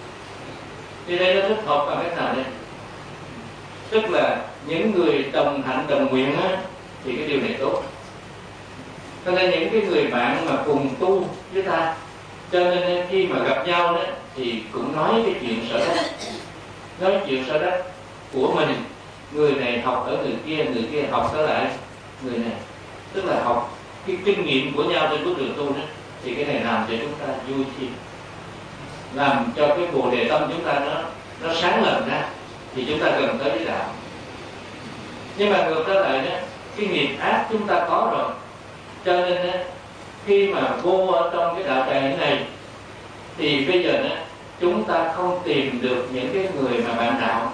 Thì đây nó thích hợp bằng cách nào đây? Tức là những người đồng hạnh đồng nguyện á, thì cái điều này tốt. Cho nên những cái người bạn mà cùng tu với ta, cho nên khi mà gặp nhau đó thì cũng nói cái chuyện sở đắc, nói chuyện sở đắc của mình. Người này học ở người kia học trở lại người này, tức là học cái kinh nghiệm của nhau trên bước đường tu đó. Thì cái này làm cho chúng ta vui chi, làm cho cái bồ đề tâm chúng ta nó sáng lần ra, thì chúng ta cần tới cái đạo. Nhưng mà ngược trở lại đó, cái nghiệp ác chúng ta có rồi, cho nên đó, khi mà vô ở trong cái đạo tràng này thì bây giờ đó, chúng ta không tìm được những cái người mà bạn đạo,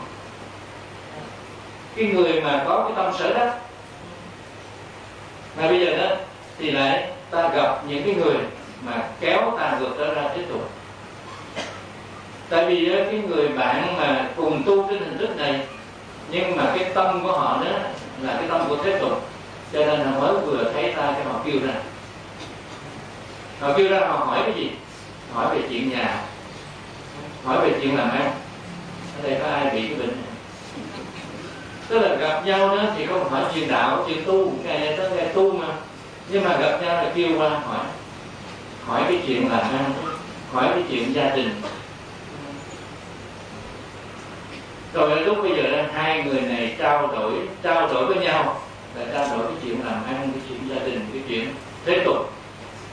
cái người mà có cái tâm sở đắc. Mà bây giờ đó thì lại ta gặp những cái người mà kéo ta ngược trở ra tiếp tục. Tại vì đó, cái người bạn mà cùng tu trên hình thức này, nhưng mà cái tâm của họ đó là cái tâm của thế tục, cho nên họ mới vừa thấy ta cái họ kêu ra. Họ kêu ra họ hỏi cái gì? Hỏi về chuyện nhà, hỏi về chuyện làm ăn. Ở đây có ai bị cái bệnh này? Tức là gặp nhau đó thì không hỏi chuyện đạo, chuyện tu, ngày này tới ngày tu mà. Nhưng mà gặp nhau là kêu qua hỏi cái chuyện làm ăn, hỏi cái chuyện gia đình. Rồi lúc bây giờ hai người này trao đổi với nhau, là trao đổi cái chuyện làm ăn, cái chuyện gia đình, cái chuyện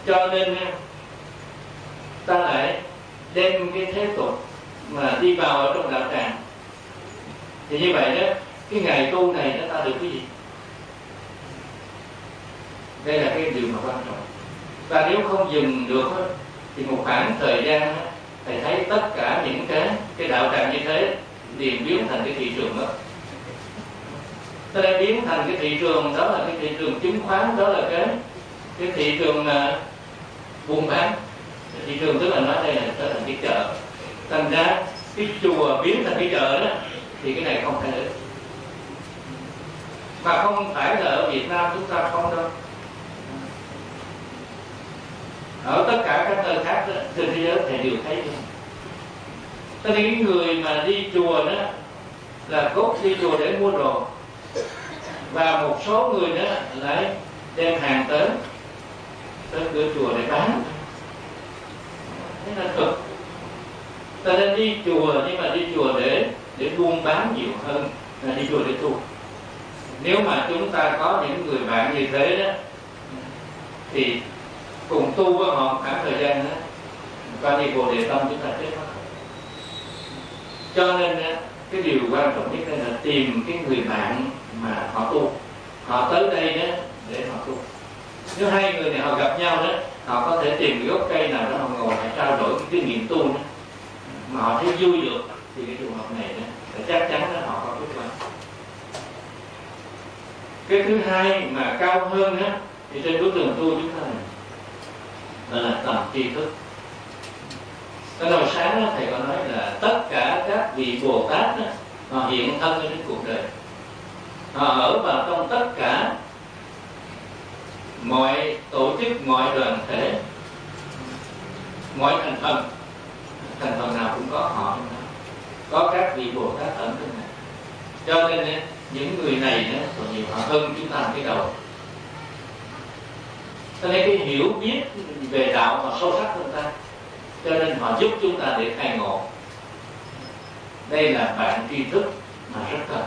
Cho nên ta lại đem cái thế tục mà đi vào ở trong đạo tràng. Thì như vậy đó, cái ngày tu này nó ta được cái gì? Đây là cái điều mà quan trọng. Và nếu không dừng được thì một khoảng thời gian thầy thấy tất cả những cái đạo tràng như thế liền biến thành cái thị trường đó. Ta đã biến thành cái thị trường, đó là cái thị trường chứng khoán, đó là cái thị trường buôn bán. Thị trường tức là nói đây là trở thành cái chợ. Thành ra cái chùa biến thành cái chợ đó thì cái này không phải nữa. Mà không phải là ở Việt Nam chúng ta không đâu. Ở tất cả các nơi khác đó, trên thế giới thầy đều thấy luôn. Cho nên cái người mà đi chùa đó là cốt đi chùa để mua đồ. Và một số người đó lại đem hàng tới cửa chùa để bán. Thế là thực. Ta nên đi chùa, nhưng mà đi chùa để buôn bán nhiều hơn là đi chùa để tu. Nếu mà chúng ta có những người bạn như thế đó thì cùng tu với họ khoảng thời gian đó, qua đi Bồ Đề Tâm chúng ta chết mất. Cho nên cái điều quan trọng nhất là tìm cái người bạn mà họ tu, họ tới đây đó để họ tu. Nếu hai người này họ gặp nhau đó, họ có thể tìm cái gốc cây nào đó họ ngồi họ trao đổi cái kinh nghiệm tu đó, mà họ thấy vui được thì cái trường hợp này đó chắc chắn là họ có kết quả. Cái thứ hai mà cao hơn đó thì trên bước đường tu chúng ta là tầm tri thức. Cái hồi sáng đó, thầy có nói là tất cả các vị Bồ Tát đó, họ hiện thân ở trên cuộc đời, họ ở vào trong tất cả mọi tổ chức, mọi đoàn thể, mọi thành phần nào cũng có họ, có các vị Bồ Tát ẩn trong này. Cho nên những người này đó, còn nhiều họ hơn chúng ta cái đầu. Cho nên cái hiểu biết về đạo họ sâu sắc hơn ta, cho nên họ giúp chúng ta để khai ngộ. Đây là bạn tri thức mà rất cần.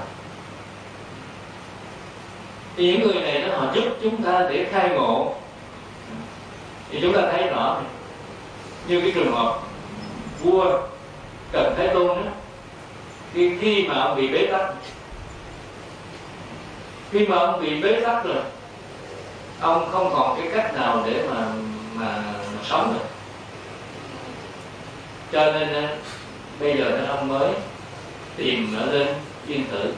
Thì những người này đó họ giúp chúng ta để khai ngộ. Thì chúng ta thấy rõ như cái trường hợp vua Trần Thái Tôn đó, khi mà ông bị bế tắc, khi mà ông bị bế tắc rồi, ông không còn cái cách nào để mà sống được. Cho nên bây giờ ông mới tìm ở lên Yên Tử,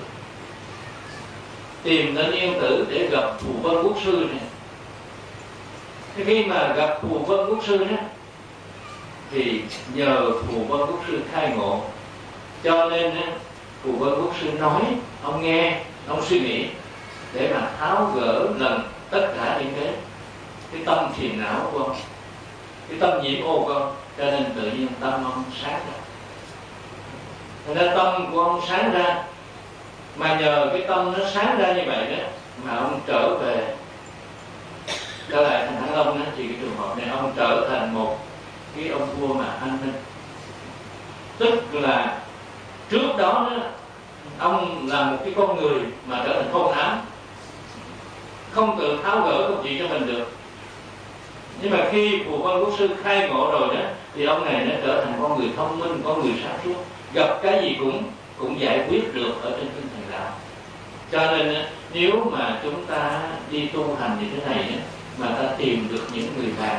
tìm đến Yên Tử để gặp Phù Vân Quốc Sư này. Thế khi mà gặp Phù Vân Quốc Sư đó thì nhờ Phù Vân Quốc Sư khai ngộ, cho nên Phù Vân Quốc Sư nói, ông nghe, ông suy nghĩ để mà tháo gỡ lần tất cả những cái tâm phiền não của ông, cái tâm nhiễm ô của ông. Cho nên tự nhiên tâm ông sáng ra. Thành ra tâm của ông sáng ra, mà nhờ cái tâm nó sáng ra như vậy đó mà ông trở về trở lại thành Thăng Long đó, thì cái trường hợp này ông trở thành một cái ông vua mà anh minh. Tức là trước đó ông là một cái con người mà trở thành khôn ám, không tự tháo gỡ câu chuyện cho mình được. Nhưng mà khi Phù Vân Quốc Sư khai ngộ rồi đó thì ông này nó trở thành con người thông minh, con người sáng suốt, gặp cái gì cũng giải quyết được ở trên tinh thần đạo. Cho nên nếu mà chúng ta đi tu hành như thế này mà ta tìm được những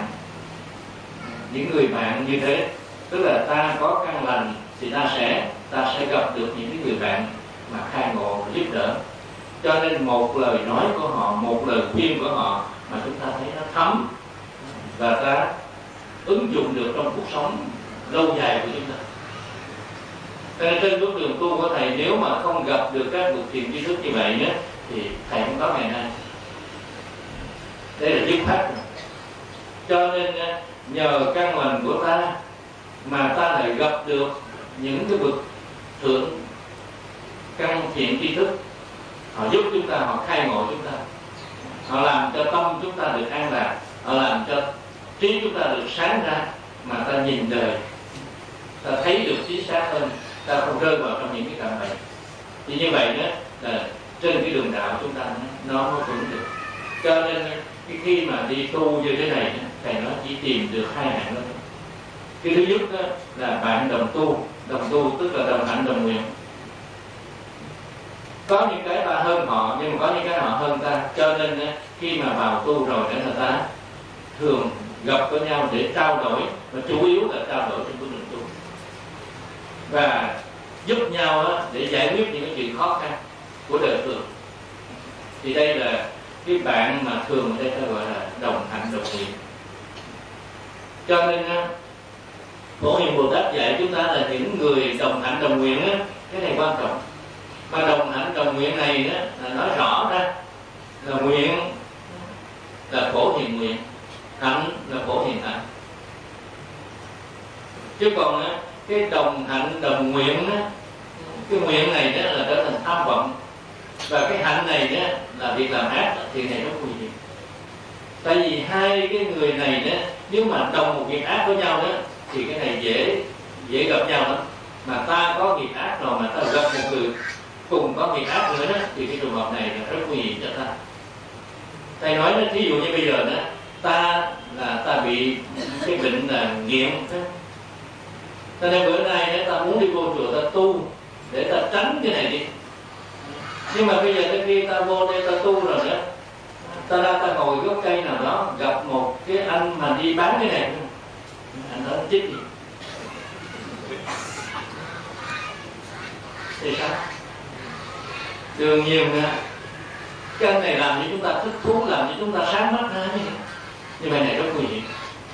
người bạn như thế, tức là ta có căn lành thì ta sẽ gặp được những người bạn mà khai ngộ giúp đỡ. Cho nên một lời nói của họ, một lời khuyên của họ mà chúng ta thấy nó thấm và ta ứng dụng được trong cuộc sống lâu dài của chúng ta. Cho nên trên bước đường tu của thầy, nếu mà không gặp được các bậc thiền tri thức như vậy nhé, thì thầy không có ngày nay. Đây là dứt khoát. Cho nên nhờ căn lành của ta mà ta lại gặp được những cái bậc thượng căn thiện tri thức, họ giúp chúng ta, họ khai ngộ chúng ta, họ làm cho tâm chúng ta được an lạc, họ làm cho trí chúng ta được sáng ra, mà ta nhìn đời, ta thấy được chính xác hơn, ta không rơi vào trong những cái cảm bậy. Thì như vậy đó là trên cái đường đạo chúng ta nó vững được. Cho nên khi mà đi tu như thế này thầy nói chỉ tìm được hai hạng đó. Cái thứ nhất đó là bạn đồng tu tức là đồng hạnh đồng nguyện. Có những cái ta hơn họ nhưng mà có những cái họ hơn ta, cho nên khi mà vào tu rồi để người ta thường gặp với nhau để trao đổi, và chủ yếu là trao đổi trên con đường tu và giúp nhau để giải quyết những cái chuyện khó khăn của đời thường. Thì đây là cái bạn mà thường ở đây ta gọi là đồng hạnh đồng nguyện. Cho nên Phổ Hiền Bồ Tát dạy chúng ta là những người đồng hạnh đồng nguyện cái này quan trọng. Mà đồng hạnh đồng nguyện này là nói rõ ra là nguyện là Phổ Hiền nguyện, hạnh là Phổ Hiền hạnh. Chứ còn cái đồng hạnh đồng nguyện cái nguyện này là trở thành tham vọng, và cái hạnh này là việc làm ác, thì này rất nguy hiểm. Tại vì hai cái người này nếu mà đồng một việc ác với nhau thì cái này dễ gặp nhau lắm. Mà ta có việc ác rồi mà ta gặp một người cùng có việc ác nữa thì cái trường hợp này là rất nguy hiểm cho ta. Thầy nói thí dụ như bây giờ ta bị cái bệnh là nghiện, cho nên bữa nay ta muốn đi vô chùa ta tu để ta tránh cái này đi. Nhưng mà bây giờ khi ta vô đây ta tu rồi ta ngồi gốc cây nào đó gặp một cái anh mà đi bán cái này, anh đó chết gì thì sao? Đương nhiên cái anh này làm cho chúng ta thích thú, làm cho chúng ta sáng mắt ra, nhưng mà này rất nguy hiểm.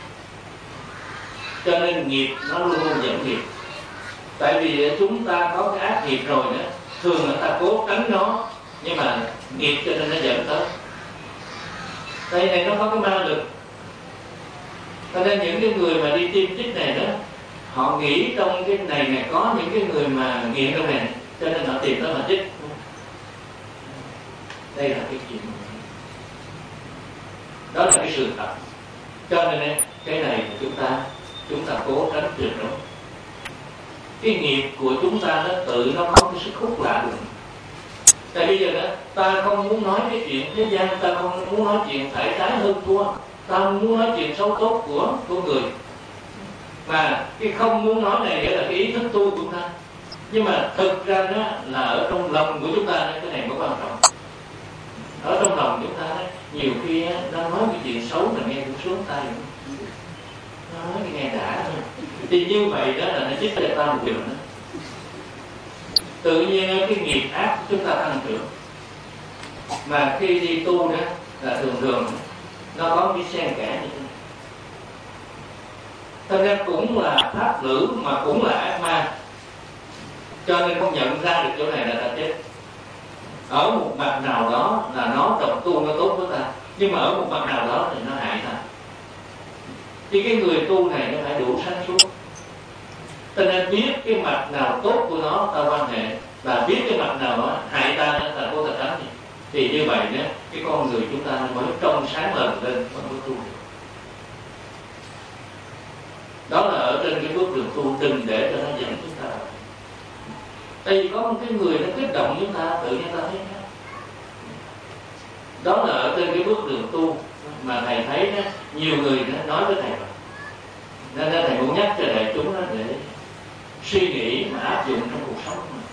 Cho nên nghiệp nó luôn luôn dẫn nghiệp. Tại vì chúng ta có cái ác nghiệp rồi thường là ta cố tránh nó, nhưng mà nghiệp cho nên nó dẫn tới. Đây này nó có cái ma lực. Cho nên những cái người mà đi tiêm chích này họ nghĩ trong cái này có những cái người mà nghiện trong này, cho nên họ tìm tới mà chích. Đây là cái chuyện đó, là cái sự thật. Cho nên cái này chúng ta cố tránh tuyệt đối. Cái nghiệp của chúng ta tự nó có cái sức hút lạ lùng. Tại bây giờ ta không muốn nói cái chuyện thế gian, ta không muốn nói chuyện phải trái hơn thua, ta không muốn nói chuyện xấu tốt của người, mà cái không muốn nói này là cái ý thức tu của ta. Nhưng mà thực ra là ở trong lòng của chúng ta cái này mới quan trọng. Ở trong lòng chúng ta nhiều khi nó nói cái chuyện xấu mà nghe cũng sướng tai, nói cái nghe đã thôi. Thì như vậy là nó giúp cho ta một điều nữa. Tự nhiên cái nghiệp ác của chúng ta tăng trưởng. Mà khi đi tu là thường nó có cái xen kẽ như thế này. Thật ra cũng là pháp nữ mà cũng là ác ma. Cho nên không nhận ra được chỗ này là ta chết. Ở một mặt nào đó là nó đồng tu nó tốt với ta, nhưng mà ở một mặt nào đó thì nó hại ta. Thì cái người tu này nó phải đủ sáng suốt. Cho nên biết cái mặt nào tốt của nó ta quan hệ, và biết cái mặt nào đó hại ta ta cố ta tránh đi. Thì như vậy cái con người chúng ta mới trong sáng lần lên mới tu được. Đó là ở trên cái bước đường tu, đừng để cho nó dẫn chúng ta. Tại vì có một cái người nó kích động chúng ta, tự nhiên ta thấy đó là ở trên cái bước đường tu mà thầy thấy nhiều người nói với thầy rồi. Nên thầy muốn nhắc cho đại chúng để suy nghĩ mà áp dụng trong cuộc sống của mình.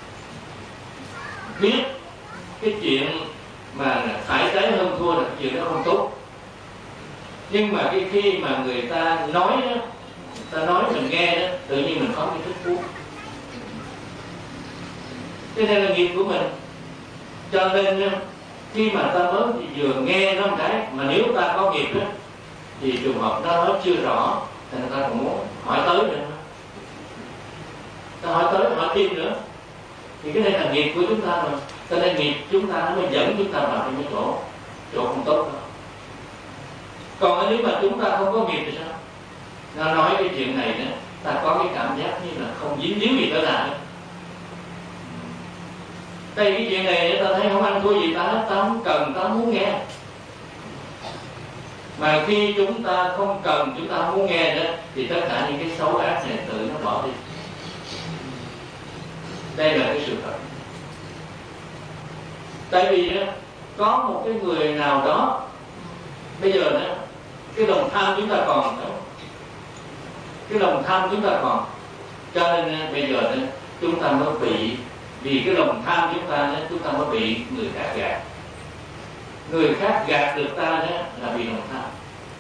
Biết cái chuyện mà phải trái hơn thua là chuyện đó không tốt. Nhưng mà khi mà người ta nói mình nghe tự nhiên mình có cái thích thú. Thế nên là nghiệp của mình. Cho nên khi mà ta mới vừa nghe nó một cái, mà nếu ta có nghiệp thì trường hợp đó nó chưa rõ, thì người ta cũng muốn hỏi tới nữa. Ta hỏi tới, hỏi thêm nữa. Thì cái này là nghiệp của chúng ta rồi. Cho nên nghiệp chúng ta nó mới dẫn chúng ta vào cái chỗ không tốt đó. Còn nếu mà chúng ta không có nghiệp thì sao? Nó nói cái chuyện này ta có cái cảm giác như là không dính líu gì tới nào. Đây cái chuyện này ta thấy không ăn thua gì ta không cần, ta không muốn nghe. Mà khi chúng ta không cần, chúng ta không muốn nghe thì tất cả những cái xấu ác này tự nó bỏ đi. Đây là cái sự thật. Tại vì có một cái người nào đó bây giờ đó cái lòng tham chúng ta còn đó. Cái lòng tham chúng ta còn, cho nên bây giờ đó, chúng ta mới bị, vì cái lòng tham chúng ta đó, chúng ta mới bị người khác gạt. Người khác gạt được ta đó là vì lòng tham.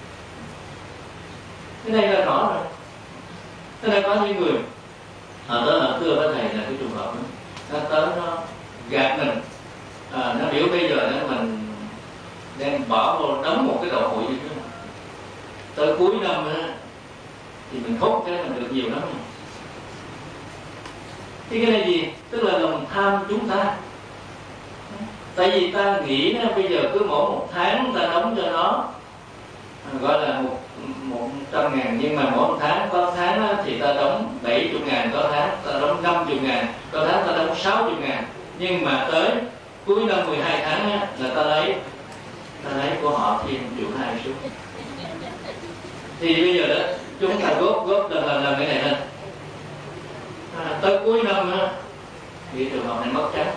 Cái này là rõ rồi. Thế nên có những người đó là thưa với thầy là cái trường hợp đó, nó tới nó gạt mình, nó biểu bây giờ đó mình đem bỏ vô đóng một cái đầu hụi như thế này, tới cuối năm đó, thì mình khóc cái mình được nhiều lắm. Thì cái này gì? Tức là lòng tham chúng ta. Tại vì ta nghĩ đó, bây giờ cứ mỗi một tháng ta đóng cho nó gọi là 100.000, nhưng mà mỗi một tháng, có tháng đó, thì ta đóng 70.000, có tháng ta đóng 50.000, có tháng ta đóng 60.000, nhưng mà tới cuối năm 12 tháng đó, là ta lấy của họ thêm 1.200.000 xuống. Thì bây giờ đó chúng ta góp làm cái này lên, tới cuối năm đó, thì trường hợp này mất trắng,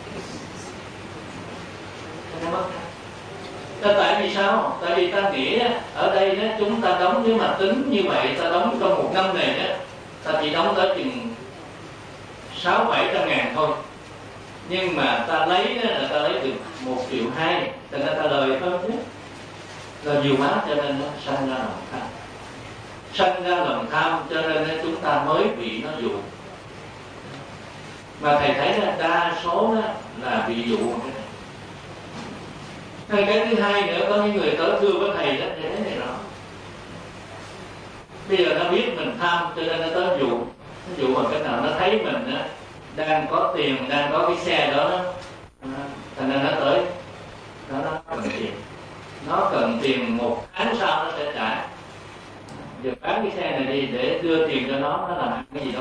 nó mất trắng. Tại vì sao? Tại vì ta nghĩ đó, ở đây đó, chúng ta đóng, nếu mà tính như vậy, ta đóng trong một năm này đó, ta chỉ đóng tới chừng 600-700.000 thôi. Nhưng mà ta lấy đó, là ta lấy được 1.200.000, cho nên ta lời hơn chứ. Lời nhiều quá cho nên nó sanh ra lòng tham. Sanh ra lòng tham cho nên chúng ta mới bị nó dụ. Mà thầy thấy là đa số đó là bị dụ cái này. Cái thứ hai nữa, có những người tới thưa với thầy đó, thế này đó. Bây giờ nó biết mình tham cho nên nó tới dụ. Nó dụ bằng cách nào? Nó thấy mình đó, đang có tiền, đang có cái xe đó, cho nên nó tới. Nó cần tiền. Nó cần tiền 1 tháng sau nó sẽ trả. Giờ bán cái xe này đi để đưa tiền cho nó làm cái gì đó.